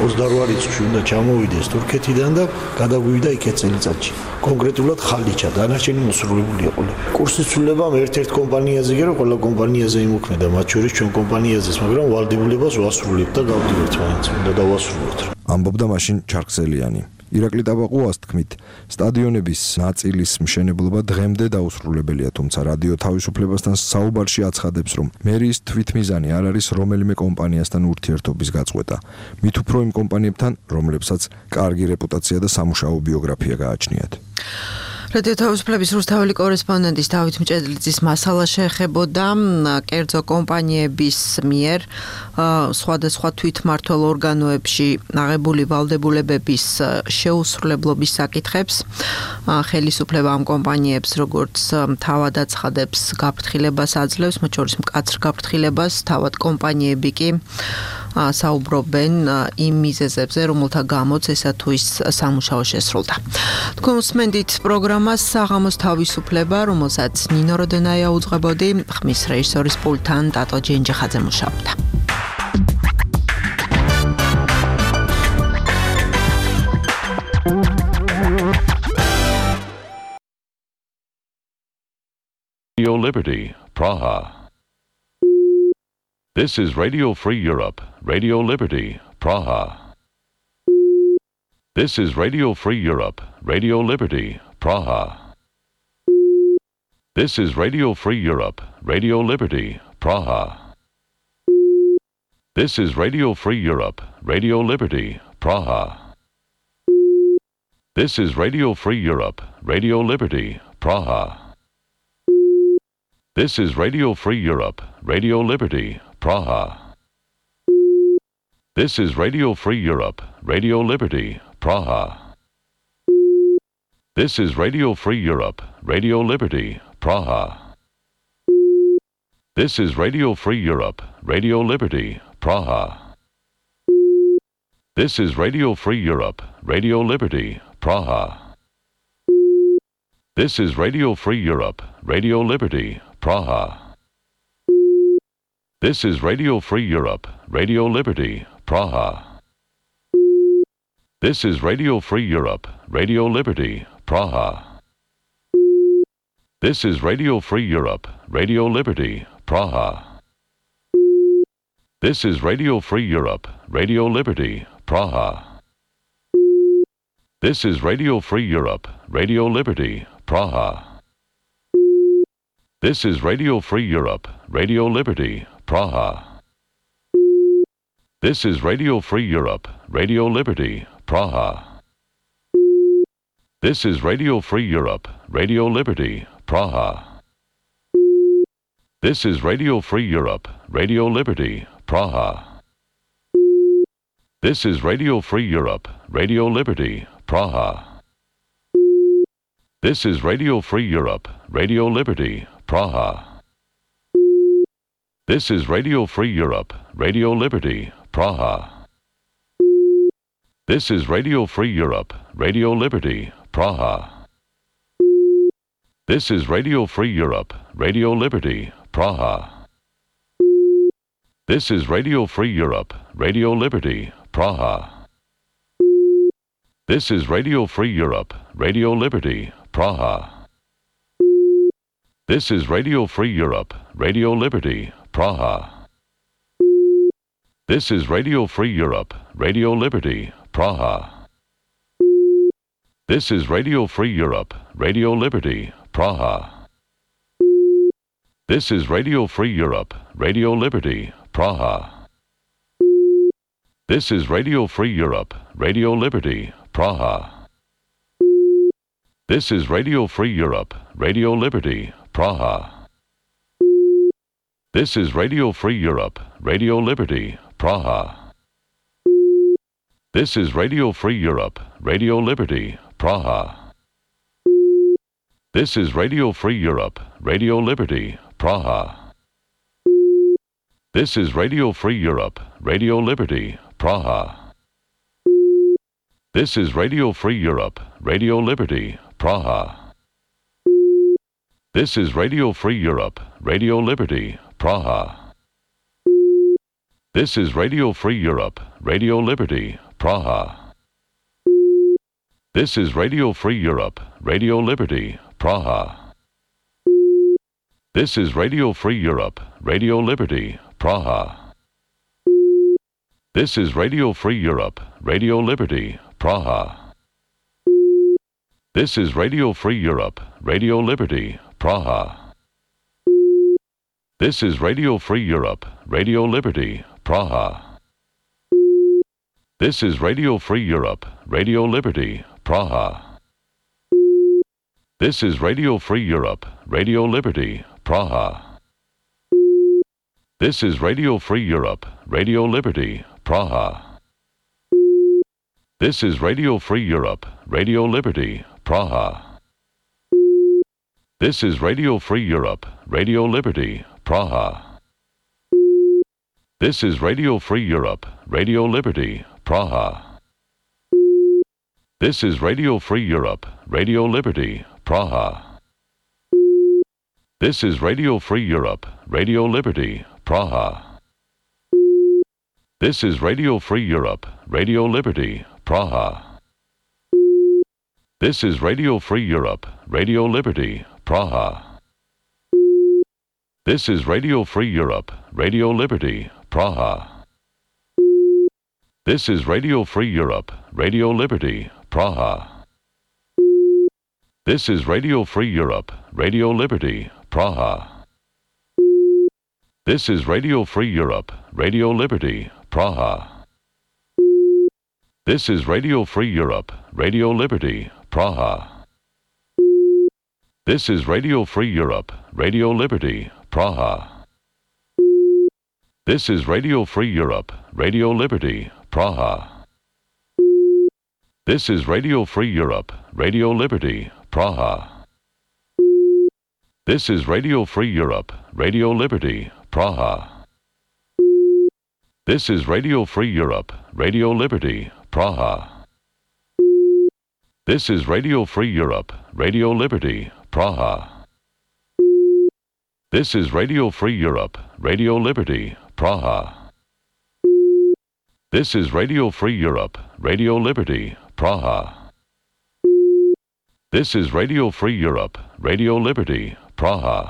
28 რიცხვი უნდა ჩამოვიდეს თურქეთიდან და გადაგვივიდა იქეთ წელიწადში. კონკრეტულად ხალიჩა, დანარჩენი მოსრულებული იყო. კურსის ცვლილებამ ერთ-ერთ კომპანიაზე კი რა, ყველა კომპანიაზე იმოქმედა, მათ შორის ჩვენ კომპანიაზეც, მაგრამ ვალდებულებას ვასრულებთ და გავდივართ მაინც, უნდა დავასრულოთ. ამბობდა მაშინ ჩარქსელიანი. ირაკლი ტაბაყუას თქმით, სტადიონების ნაწილის მშენებლობა დღემდე დაუსრულებელია, თუმცა რადიო თავისუფლებასთან საუბარში აცხადებს, რომ მერიის თვითმიზანი არ არის რომელიმე კომპანიასთან ურთიერთობის გაწყვეტა. მით უფრო იმ კომპანიებთან, რომლებსაც კარგი რეპუტაცია და სამუშაო ბიოგრაფია გააჩნიათ. რადიო თავისუფლების რუსთაველი კორესპონდენტის დავით მჭედლიძის მასალა შეეხებოდა კერძო კომპანიების მიერ სხვადასხვა თვითმმართველ ორგანოებში აღებული ვალდებულებების შეუსრულებლობის საკითხებს. ხელისუფლება ამ კომპანიებს როგორც თავად აცხადებს, გაფრთხილებას აძლევს, მათ შორის მკაცრ გაფრთხილებას, თავად კომპანიები კი საუბრობენ იმ მიზეზებზე, რომელთა გამოც ესა თუ ის სამუშაო შესრულდა. თქვენ უსმენთ პროგრამას საღამოს თავისუფლება, რომელსაც ნინო როდენაია უძღვებოდი, ხმის რეჟისორის პულტთან ტატო ჯენჯიხაძე მუშაობდა. Radio Liberty, Praha. This is Radio Free Europe, Radio Liberty, Praha. This is Radio Free Europe, Radio Liberty, Praha. This is Radio Free Europe, Radio Liberty, Praha. This is Radio Free Europe, Radio Liberty, Praha. This is Radio Free Europe, Radio Liberty, Praha. This is Radio Free Europe, Radio Liberty, Praha. This is Radio Free Europe, Radio Liberty, Praha. This is Radio Free Europe, Radio Liberty, Praha. This is Radio Free Europe, Radio Liberty, Praha. This is Radio Free Europe, Radio Liberty, Praha. This is Radio Free Europe, Radio Liberty, Praha. This is Radio Free Europe, Radio Liberty, Praha. This is Radio Free Europe, Radio Liberty, Praha. This is Radio Free Europe, Radio Liberty, Praha. This is Radio Free Europe, Radio Liberty, Praha. This is Radio Free Europe, Radio Liberty, Praha. This is Radio Free Europe, Radio Liberty, Praha. This is Radio Free Europe, Radio Liberty, Praha. This is Radio Free Europe, Radio Liberty, Praha. This is Radio Free Europe, Radio Liberty, Praha. This is Radio Free Europe, Radio Liberty, Praha. This is Radio Free Europe, Radio Liberty, Praha. This is Radio Free Europe, Radio Liberty, Praha. This is Radio Free Europe, Radio Liberty, Praha. This is Radio Free Europe, Radio Liberty, Praha. This is Radio Free Europe, Radio Liberty, Praha. This is Radio Free Europe, Radio Liberty, Praha. This is Radio Free Europe, Radio Liberty, Praha. This is Radio Free Europe, Radio Liberty, Praha. This is Radio Free Europe, Radio Liberty, Praha. This is Radio Free Europe, Radio Liberty, Praha. This is Radio Free Europe, Radio Liberty, Praha. This is Radio Free Europe, Radio Liberty, Praha. This is Radio Free Europe, Radio Liberty, Praha. This is Radio Free Europe, Radio Liberty, Praha. This is Radio Free Europe, Radio Liberty, Praha. This is Radio Free Europe, Radio Liberty, Praha. This is Radio Free Europe, Radio Liberty, Praha. This is Radio Free Europe, Radio Liberty, Praha. This is Radio Free Europe, Radio Liberty, Praha. This is Radio Free Europe, Radio Liberty, Praha. This is Radio Free Europe, Radio Liberty, Praha. This is Radio Free Europe, Radio Liberty, Praha. This is Radio Free Europe, Radio Liberty, Praha. This is Radio Free Europe, Radio Liberty, Praha. This is Radio Free Europe, Radio Liberty, Praha. This is Radio Free Europe, Radio Liberty, Praha. This is Radio Free Europe, Radio Liberty, Praha. This is Radio Free Europe, Radio Liberty, Praha. This is Radio Free Europe, Radio Liberty, Praha. This is Radio Free Europe, Radio Liberty, Praha. This is Radio Free Europe, Radio Liberty, Praha. This is Radio Free Europe, Radio Liberty, Praha. This is Radio Free Europe, Radio Liberty, Praha. This is Radio Free Europe, Radio Liberty, Praha. This is Radio Free Europe, Radio Liberty, Praha. This is Radio Free Europe, Radio Liberty, Praha. This is Radio Free Europe, Radio Liberty, Praha. This is Radio Free Europe, Radio Liberty, Praha. This is Radio Free Europe, Radio Liberty, Praha. This is Radio Free Europe, Radio Liberty, Praha. This is Radio Free Europe, Radio Liberty, Praha. This is Radio Free Europe, Radio Liberty, Praha. This is Radio Free Europe, Radio Liberty, Praha. This is Radio Free Europe, Radio Liberty, Praha. This is Radio Free Europe, Radio Liberty, Praha. This is Radio Free Europe, Radio Liberty, Praha. This is Radio Free Europe, Radio Liberty, Praha. This is Radio Free Europe, Radio Liberty, Praha.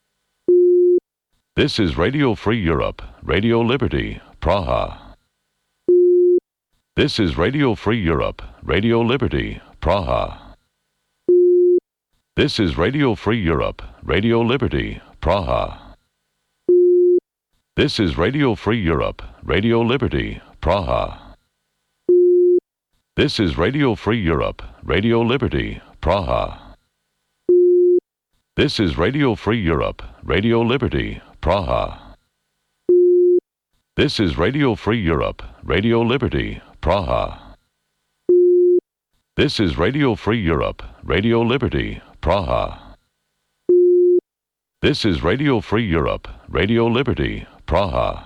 This is Radio Free Europe, Radio Liberty, Praha. This is Radio Free Europe, Radio Liberty, Praha. This is Radio Free Europe, Radio Liberty, Praha. This is Radio Free Europe, Radio Liberty, Praha. This is Radio Free Europe, Radio Liberty, Praha. This is Radio Free Europe, Radio Liberty, Praha. This is Radio Free Europe, Radio Liberty, Praha. This is Radio Free Europe, Radio Liberty, Praha. This is Radio Free Europe, Radio Liberty, Praha.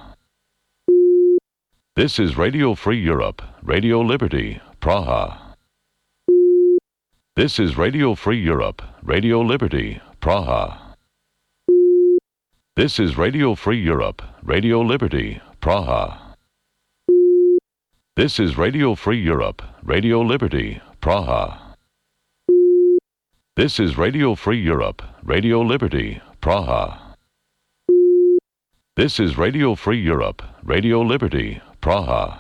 This is Radio Free Europe, Radio Liberty, Praha. This is Radio Free Europe, Radio Liberty, Praha. This is Radio Free Europe, Radio Liberty, Praha. This is Radio Free Europe, Radio Liberty, Praha. This is Radio Free Europe, Radio Liberty, Praha. This is Radio Free Europe, Radio Liberty, Praha.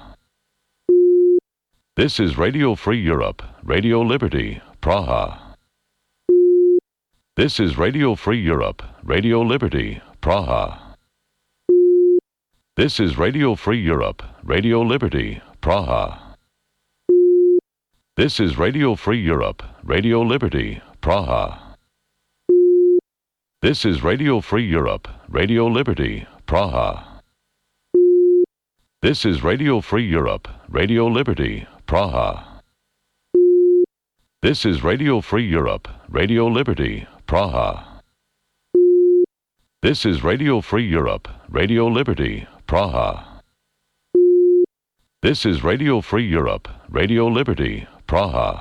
This is Radio Free Europe, Radio Liberty, Praha. This is Radio Free Europe, Radio Liberty, Praha. This is Radio Free Europe, Radio Liberty, Praha. This is Radio Free Europe, Radio Liberty, Praha. This is Radio Free Europe, Radio Liberty, Praha. This is Radio Free Europe, Radio Liberty, Praha. This is Radio Free Europe, Radio Liberty, Praha. This is Radio Free Europe, Radio Liberty, Praha. This is Radio Free Europe, Radio Liberty, Praha.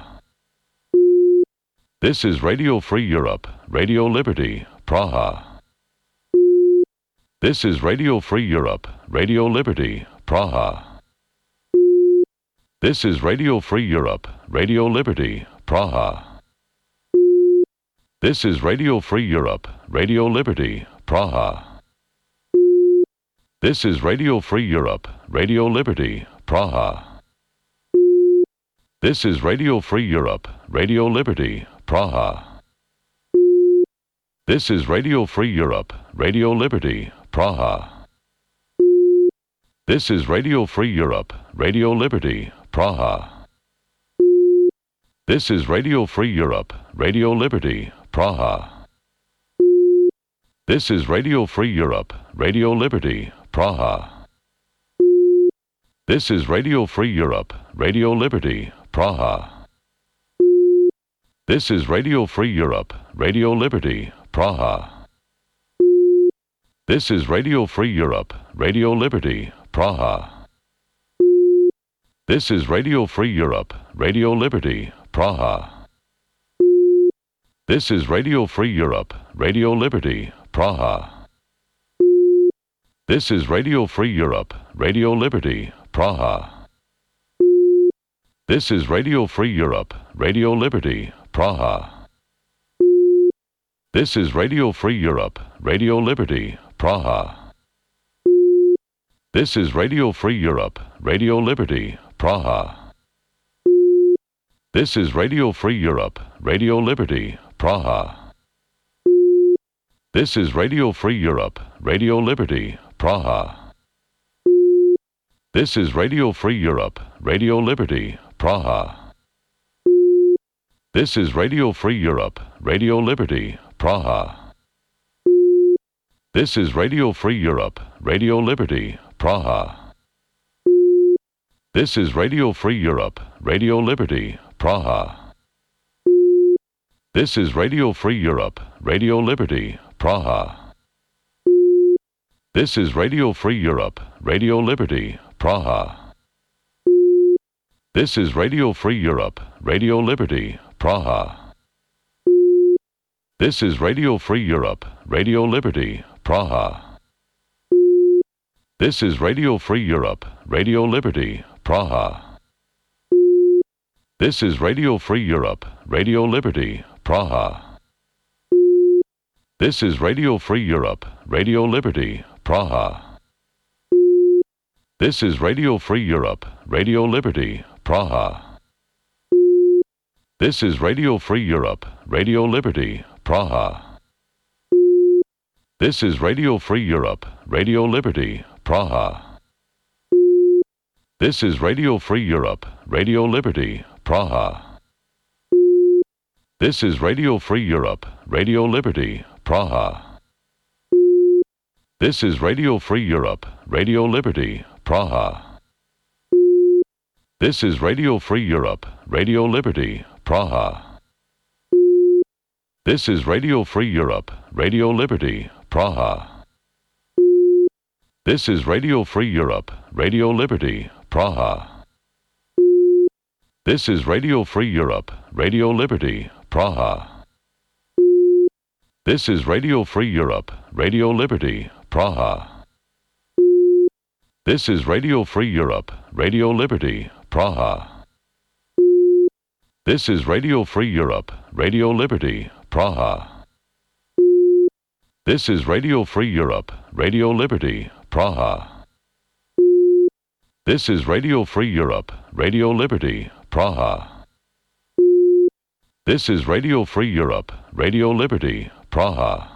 This is Radio Free Europe, Radio Liberty, Praha. This is Radio Free Europe, Radio Liberty, Praha. This is Radio Free Europe, Radio Liberty, Praha. This is Radio Free Europe, Radio Liberty, Praha. This is Radio Free Europe, Radio Liberty, Praha. This is Radio Free Europe, Radio Liberty, Praha. This is Radio Free Europe, Radio Liberty, Praha. This is Radio Free Europe, Radio Liberty, Praha. This is Radio Free Europe, Radio Liberty, Praha. This is Radio Free Europe, Radio Liberty, Praha. This is Radio Free Europe, Radio Liberty, Praha. This is Radio Free Europe, Radio Liberty, Praha. This is Radio Free Europe, Radio Liberty, Praha. This is Radio Free Europe, Radio Liberty, Praha. This is Radio Free Europe, Radio Liberty, Praha. This is Radio Free Europe, Radio Liberty, Praha. This is Radio Free Europe, Radio Liberty, Praha. This is Radio Free Europe, Radio Liberty, Praha. This is Radio Free Europe, Radio Liberty, Praha. This is Radio Free Europe, Radio Liberty, Praha. This is Radio Free Europe, Radio Liberty, Praha. This is Radio Free Europe, Radio Liberty, Praha. This is Radio Free Europe, Radio Liberty, Praha. This is Radio Free Europe, Radio Liberty, Praha. This is Radio Free Europe, Radio Liberty, Praha. This is Radio Free Europe, Radio Liberty, Praha. This is Radio Free Europe, Radio Liberty, Praha. This is Radio Free Europe, Radio Liberty, Praha. This is Radio Free Europe, Radio Liberty, Praha. This is Radio Free Europe, Radio Liberty, Praha. This is Radio Free Europe, Radio Liberty, Praha. This is Radio Free Europe, Radio Liberty, Praha. This is Radio Free Europe, Radio Liberty, Praha. This is Radio Free Europe, Radio Liberty, Praha. This is Radio Free Europe, Radio Liberty, Praha. This is Radio Free Europe, Radio Liberty, Praha. This is Radio Free Europe, Radio Liberty, Praha. This is Radio Free Europe, Radio Liberty, Praha. This is Radio Free Europe, Radio Liberty, Praha. This is Radio Free Europe, Radio Liberty, Praha. This is Radio Free Europe, Radio Liberty, Praha. This is Radio Free Europe, Radio Liberty, Praha. This is Radio Free Europe, Radio Liberty, Praha. This is Radio Free Europe, Radio Liberty, Praha. This is Radio Free Europe, Radio Liberty, Praha. This is Radio Free Europe, Radio Liberty, Praha. This is Radio Free Europe, Radio Liberty, Praha. This is Radio Free Europe, Radio Liberty, Praha.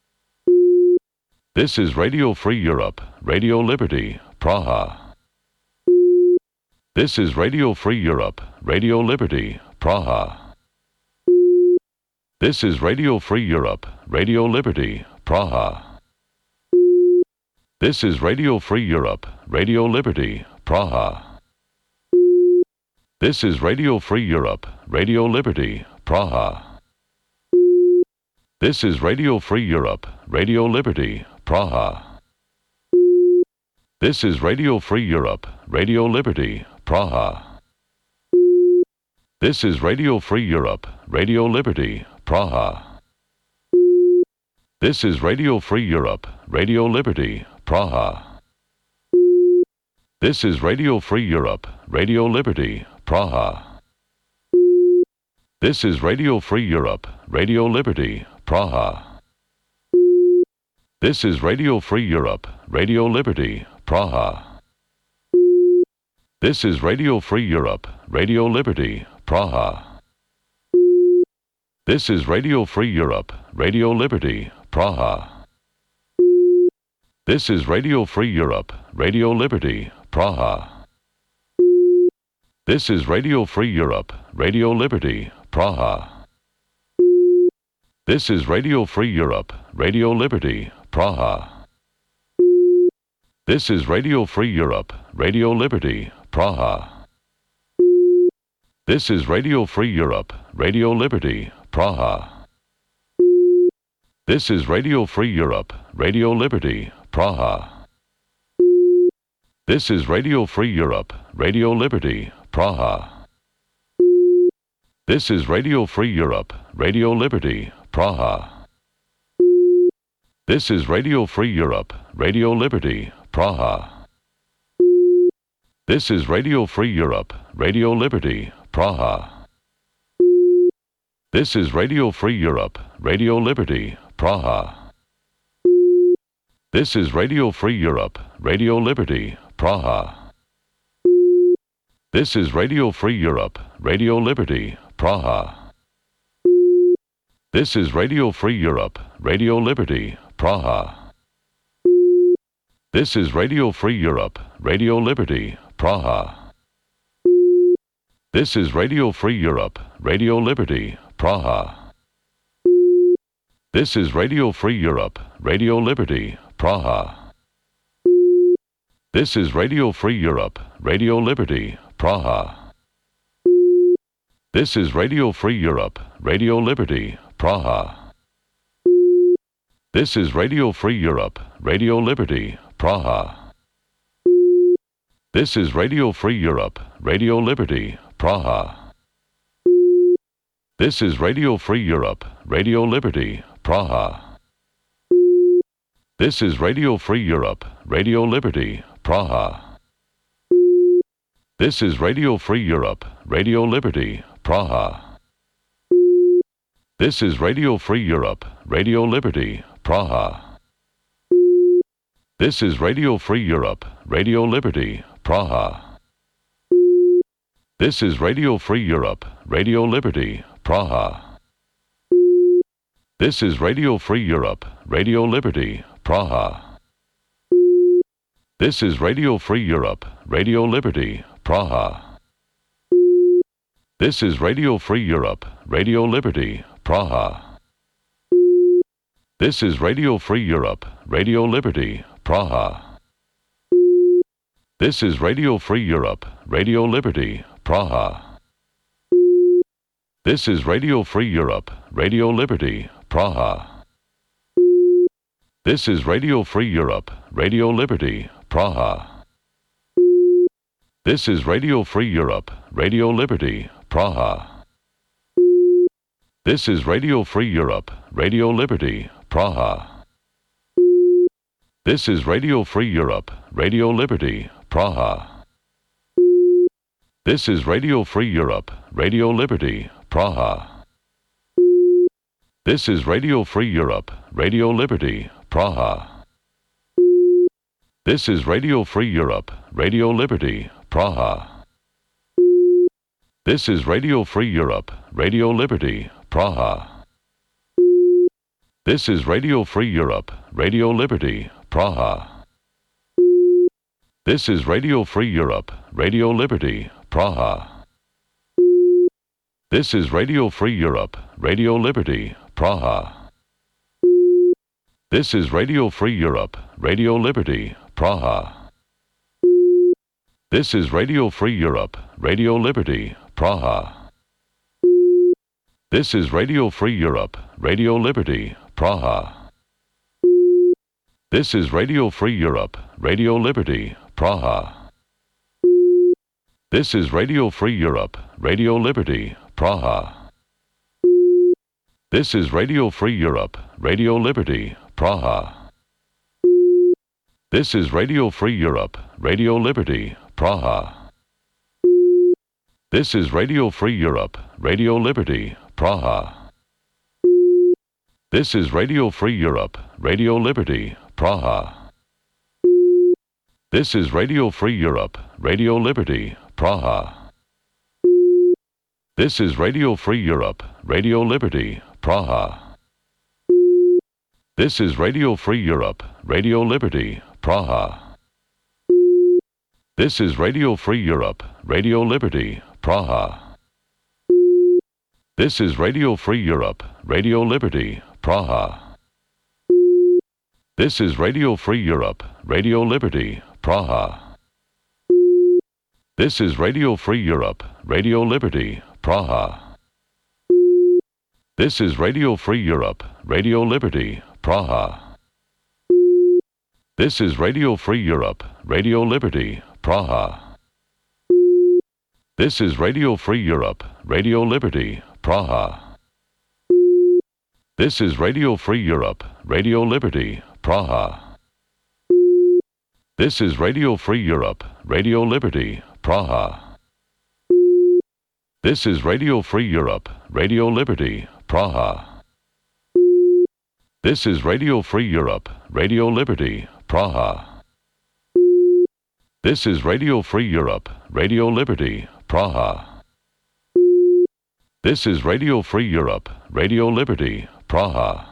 This is Radio Free Europe, Radio Liberty, Praha. This is Radio Free Europe, Radio Liberty, Praha. This is Radio Free Europe, Radio Liberty, Praha. This is Radio Free Europe, Radio Liberty, Praha. This is Radio Free Europe, Radio Liberty, Praha. This is Radio Free Europe, Radio Liberty, Praha. This is Radio Free Europe, Radio Liberty, Praha. This is Radio Free Europe, Radio Liberty, Praha. This is Radio Free Europe, Radio Liberty, Praha. This is Radio Free Europe, Radio Liberty, Praha. This is Radio Free Europe, Radio Liberty, Praha. This is Radio Free Europe, Radio Liberty, Praha. This is Radio Free Europe, Radio Liberty, Praha. This is Radio Free Europe, Radio Liberty, Praha. This is Radio Free Europe, Radio Liberty, Praha. This is Radio Free Europe, Radio Liberty, Praha. This is Radio Free Europe, Radio Liberty, Praha. This is Radio Free Europe, Radio Liberty, Praha. This is Radio Free Europe, Radio Liberty, Praha. This is Radio Free Europe, Radio Liberty, Praha. This is Radio Free Europe, Radio Liberty, Praha. This is Radio Free Europe, Radio Liberty, Praha. This is Radio Free Europe, Radio Liberty, Praha. This is Radio Free Europe, Radio Liberty, Praha. This is Radio Free Europe, Radio Liberty, Praha. This is Radio Free Europe, Radio Liberty, Praha. This is Radio Free Europe, Radio Liberty, Praha. This is Radio Free Europe, Radio Liberty, Praha. This is Radio Free Europe, Radio Liberty, Praha. This is Radio Free Europe, Radio Liberty, Praha. This is Radio Free Europe, Radio Liberty, Praha. This is Radio Free Europe, Radio Liberty, Praha. This is Radio Free Europe, Radio Liberty, Praha. This is Radio Free Europe, Radio Liberty, Praha. This is Radio Free Europe, Radio Liberty, Praha. This is Radio Free Europe, Radio Liberty, Praha. This is Radio Free Europe, Radio Liberty, Praha. This is Radio Free Europe, Radio Liberty, Praha. This is Radio Free Europe, Radio Liberty, Praha. This is Radio Free Europe, Radio Liberty, Praha. This is Radio Free Europe, Radio Liberty, Praha. This is Radio Free Europe, Radio Liberty, Praha. This is Radio Free Europe, Radio Liberty, Praha. This is Radio Free Europe, Radio Liberty, Praha. This is Radio Free Europe, Radio Liberty, Praha. This is Radio Free Europe, Radio Liberty, Praha. This is Radio Free Europe, Radio Liberty, Praha. This is Radio Free Europe, Radio Liberty, Praha. This is Radio Free Europe, Radio Liberty, Praha. This is Radio Free Europe, Radio Liberty, Praha. This is Radio Free Europe, Radio Liberty, Praha. This is Radio Free Europe, Radio Liberty, Praha. This is Radio Free Europe, Radio Liberty, Praha. This is Radio Free Europe, Radio Liberty, Praha. This is Radio Free Europe, Radio Liberty, Praha. This is Radio Free Europe, Radio Liberty, Praha. This is Radio Free Europe, Radio Liberty, Praha. This is Radio Free Europe, Radio Liberty, Praha. This is Radio Free Europe, Radio Liberty, Praha. This is Radio Free Europe, Radio Liberty, Praha. This is Radio Free Europe, Radio Liberty, Praha. This is Radio Free Europe, Radio Liberty, Praha. This is Radio Free Europe, Radio Liberty, Praha. This is Radio Free Europe, Radio Liberty, Praha. This is Radio Free Europe, Radio Liberty, Praha. This is Radio Free Europe, Radio Liberty, Praha. This is Radio Free Europe, Radio Liberty, Praha. This is Radio Free Europe, Radio Liberty, Praha. This is Radio Free Europe, Radio Liberty, Praha. This is Radio Free Europe, Radio Liberty, Praha. This is Radio Free Europe, Radio Liberty, Praha. This is Radio Free Europe, Radio Liberty, Praha. This is Radio Free Europe, Radio Liberty, Praha. This is Radio Free Europe, Radio Liberty, Praha. This is Radio Free Europe, Radio Liberty, Praha. This is Radio Free Europe, Radio Liberty, Praha. This is Radio Free Europe, Radio Liberty, Praha. This is Radio Free Europe, Radio Liberty, Praha. This is Radio Free Europe, Radio Liberty, Praha. This is Radio Free Europe, Radio Liberty, Praha. This is Radio Free Europe, Radio Liberty, Praha. This is Radio Free Europe, Radio Liberty, Praha. This is Radio Free Europe, Radio Liberty, Praha.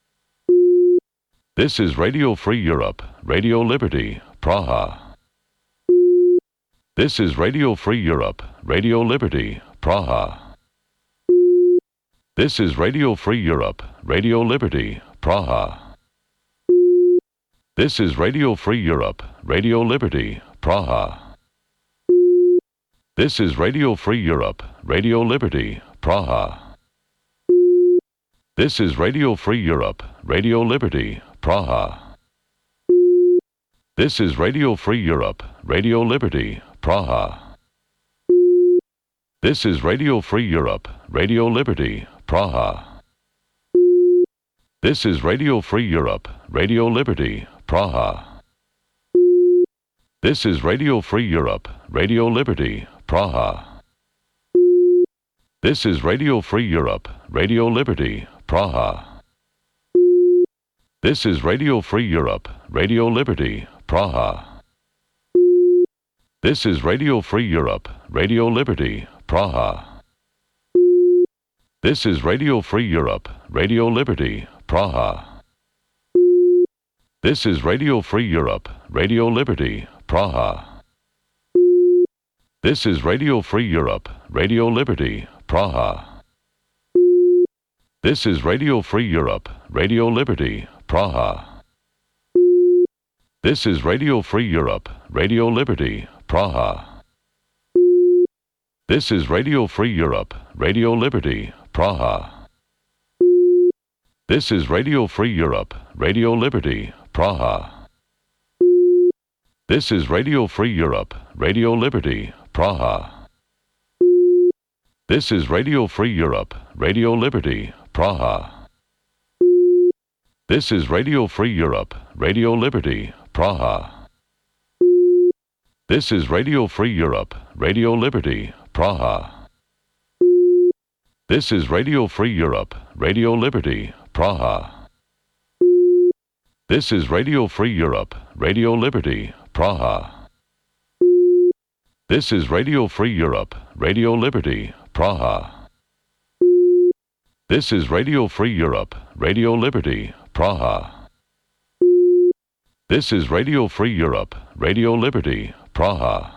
This is Radio Free Europe, Radio Liberty, Praha. This is Radio Free Europe, Radio Liberty, Praha. This is Radio Free Europe, Radio Liberty, Praha. This is Radio Free Europe, Radio Liberty, Praha. This is Radio Free Europe, Radio Liberty, Praha. This is Radio Free Europe, Radio Liberty, Praha. This is Radio Free Europe, Radio Liberty, Praha. This is Radio Free Europe, Radio Liberty, Praha. This is Radio Free Europe, Radio Liberty, Praha. This is Radio Free Europe, Radio Liberty, Praha. This is Radio Free Europe, Radio Liberty, Praha. This is Radio Free Europe, Radio Liberty, Praha. This is Radio Free Europe, Radio Liberty, Praha. This is Radio Free Europe, Radio Liberty, Praha. This is Radio Free Europe, Radio Liberty, Praha. This is Radio Free Europe, Radio Liberty, Praha. This is Radio Free Europe, Radio Liberty, Praha. This is Radio Free Europe, Radio Liberty, Praha. This is Radio Free Europe, Radio Liberty, Praha. This is Radio Free Europe, Radio Liberty, Praha. This is Radio Free Europe, Radio Liberty, Praha. This is Radio Free Europe, Radio Liberty, Praha. This is Radio Free Europe, Radio Liberty, Praha. This is Radio Free Europe, Radio Liberty, Praha. This is Radio Free Europe, Radio Liberty, Praha. This is Radio Free Europe, Radio Liberty, Praha. This is Radio Free Europe, Radio Liberty, Praha. This is Radio Free Europe, Radio Liberty, Praha. This is Radio Free Europe, Radio Liberty, Praha.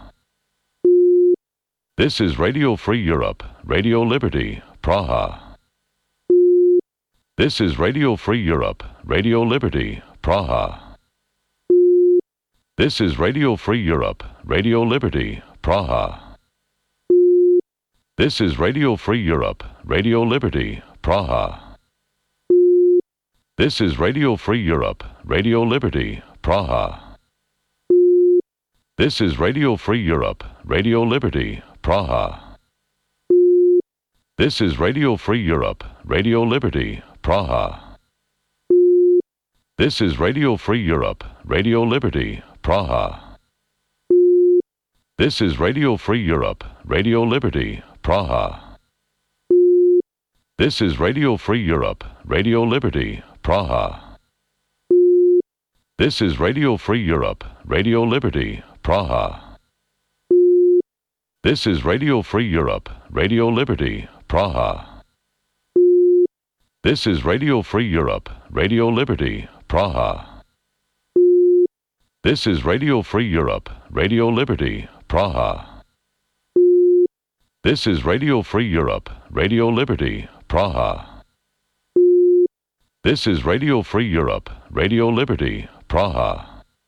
This is Radio Free Europe, Radio Liberty, Praha. This is Radio Free Europe, Radio Liberty, Praha. This is Radio Free Europe, Radio Liberty, Praha. This is Radio Free Europe, Radio Liberty, Praha. This is Radio Free Europe, Radio Liberty, Praha. This is Radio Free Europe, Radio Liberty, Praha. This is Radio Free Europe, Radio Liberty, Praha. This is Radio Free Europe, Radio Liberty, Praha. This is Radio Free Europe, Radio Liberty, Praha. This is Radio Free Europe, Radio Liberty, Praha. This is Radio Free Europe, Radio Liberty, Praha. This is Radio Free Europe, Radio Liberty, Praha. This is Radio Free Europe, Radio Liberty, Praha. This is Radio Free Europe, Radio Liberty, Praha. This is Radio Free Europe, Radio Liberty, Praha. This is Radio Free Europe, Radio Liberty, Praha.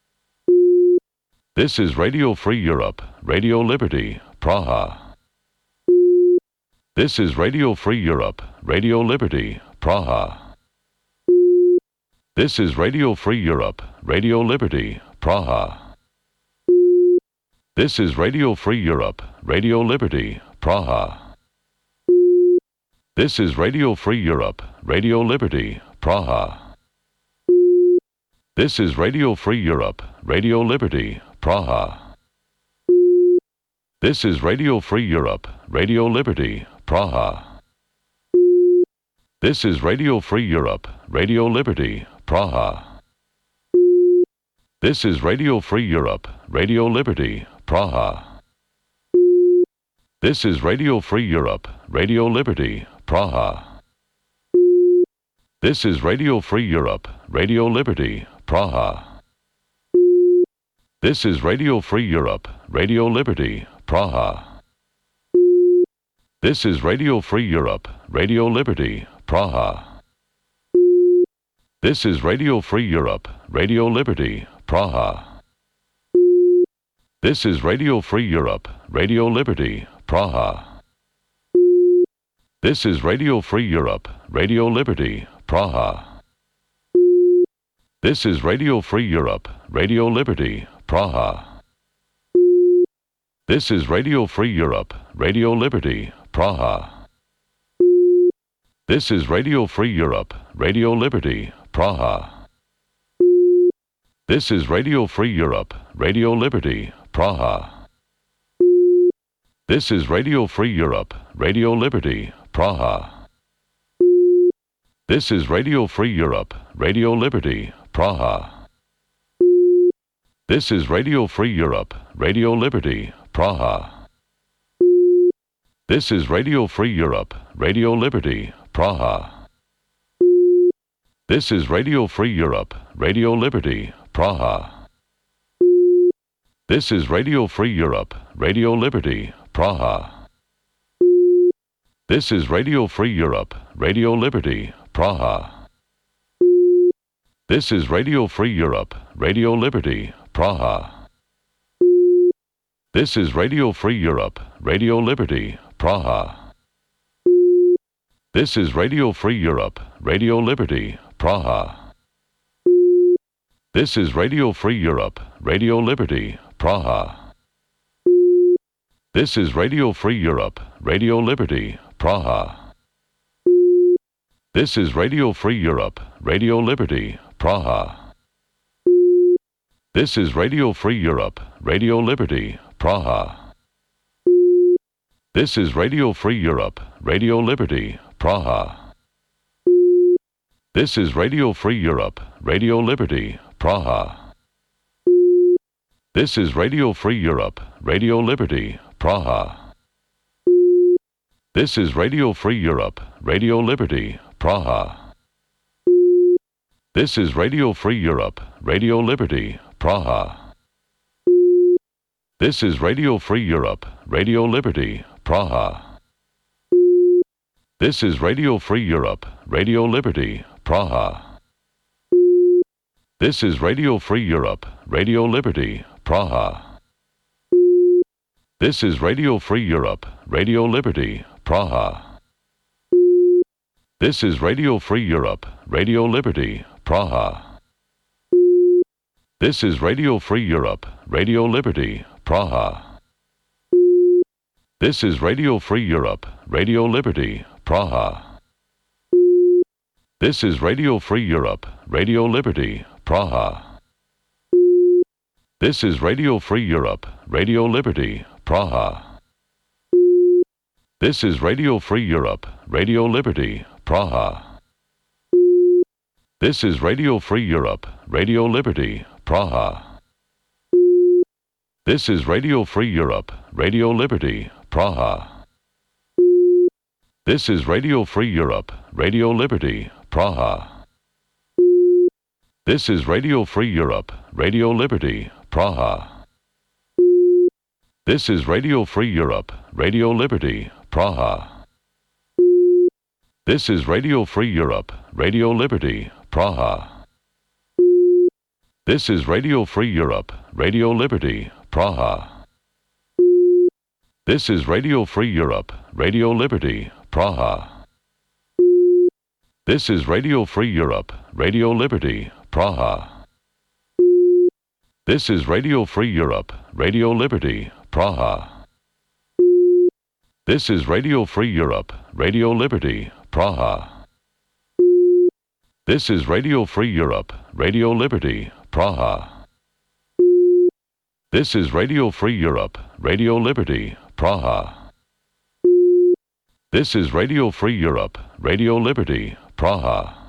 This is Radio Free Europe, Radio Liberty, Praha. This is Radio Free Europe, Radio Liberty, Praha. This is Radio Free Europe, Radio Liberty, Praha. This is Radio Free Europe, Radio Liberty, Praha. This is Radio Free Europe, Radio Liberty, Praha. This is Radio Free Europe, Radio Liberty, Praha. This is Radio Free Europe, Radio Liberty, Praha. This is Radio Free Europe, Radio Liberty, Praha. This is Radio Free Europe, Radio Liberty, Praha. This is Radio Free Europe, Radio Liberty, Praha. This is Radio Free Europe, Radio Liberty, Praha. This is Radio Free Europe, Radio Liberty, Praha. This is Radio Free Europe, Radio Liberty, Praha. This is Radio Free Europe, Radio Liberty, Praha. This is Radio Free Europe, Radio Liberty, Praha. This is Radio Free Europe, Radio Liberty, Praha. This is Radio Free Europe, Radio Liberty, Praha. This is Radio Free Europe, Radio Liberty, Praha. This is Radio Free Europe, Radio Liberty, Praha. This is Radio Free Europe, Radio Liberty, Praha. This is Radio Free Europe, Radio Liberty, Praha. This is Radio Free Europe, Radio Liberty, Praha. This is Radio Free Europe, Radio Liberty, Praha. This is Radio Free Europe, Radio Liberty, Praha. This is Radio Free Europe, Radio Liberty, Praha. This is Radio Free Europe, Radio Liberty, Praha. This is Radio Free Europe, Radio Liberty, Praha. This is Radio Free Europe, Radio Liberty, Praha. This is Radio Free Europe, Radio Liberty, Praha. This is Radio Free Europe, Radio Liberty, Praha. This is Radio Free Europe, Radio Liberty, Praha. This is Radio Free Europe, Radio Liberty, Praha. This is Radio Free Europe, Radio Liberty, Praha. This is Radio Free Europe, Radio Liberty, Praha. This is Radio Free Europe, Radio Liberty, Praha. This is Radio Free Europe, Radio Liberty, Praha. This is Radio Free Europe, Radio Liberty, Praha. This is Radio Free Europe, Radio Liberty, Praha. This is Radio Free Europe, Radio Liberty, Praha. This is Radio Free Europe, Radio Liberty, Praha. This is Radio Free Europe, Radio Liberty, Praha. This is Radio Free Europe, Radio Liberty, Praha. This is Radio Free Europe, Radio Liberty, Praha. This is Radio Free Europe, Radio Liberty, Praha. This is Radio Free Europe, Radio Liberty, Praha. This is Radio Free Europe, Radio Liberty, Praha. This is Radio Free Europe, Radio Liberty, Praha. This is Radio Free Europe, Radio Liberty, Praha. This is Radio Free Europe, Radio Liberty, Praha. This is Radio Free Europe, Radio Liberty, Praha. This is Radio Free Europe, Radio Liberty, Praha. This is Radio Free Europe, Radio Liberty, Praha. This is Radio Free Europe, Radio Liberty, Praha. This is Radio Free Europe, Radio Liberty, Praha. This is Radio Free Europe, Radio Liberty, Praha. This is Radio Free Europe, Radio Liberty, Praha. This is Radio Free Europe, Radio Liberty, Praha. This is Radio Free Europe, Radio Liberty, Praha. This is Radio Free Europe, Radio Liberty, Praha. This is Radio Free Europe, Radio Liberty, Praha. This is Radio Free Europe, Radio Liberty, Praha. This is Radio Free Europe, Radio Liberty, Praha. This is Radio Free Europe, Radio Liberty, Praha.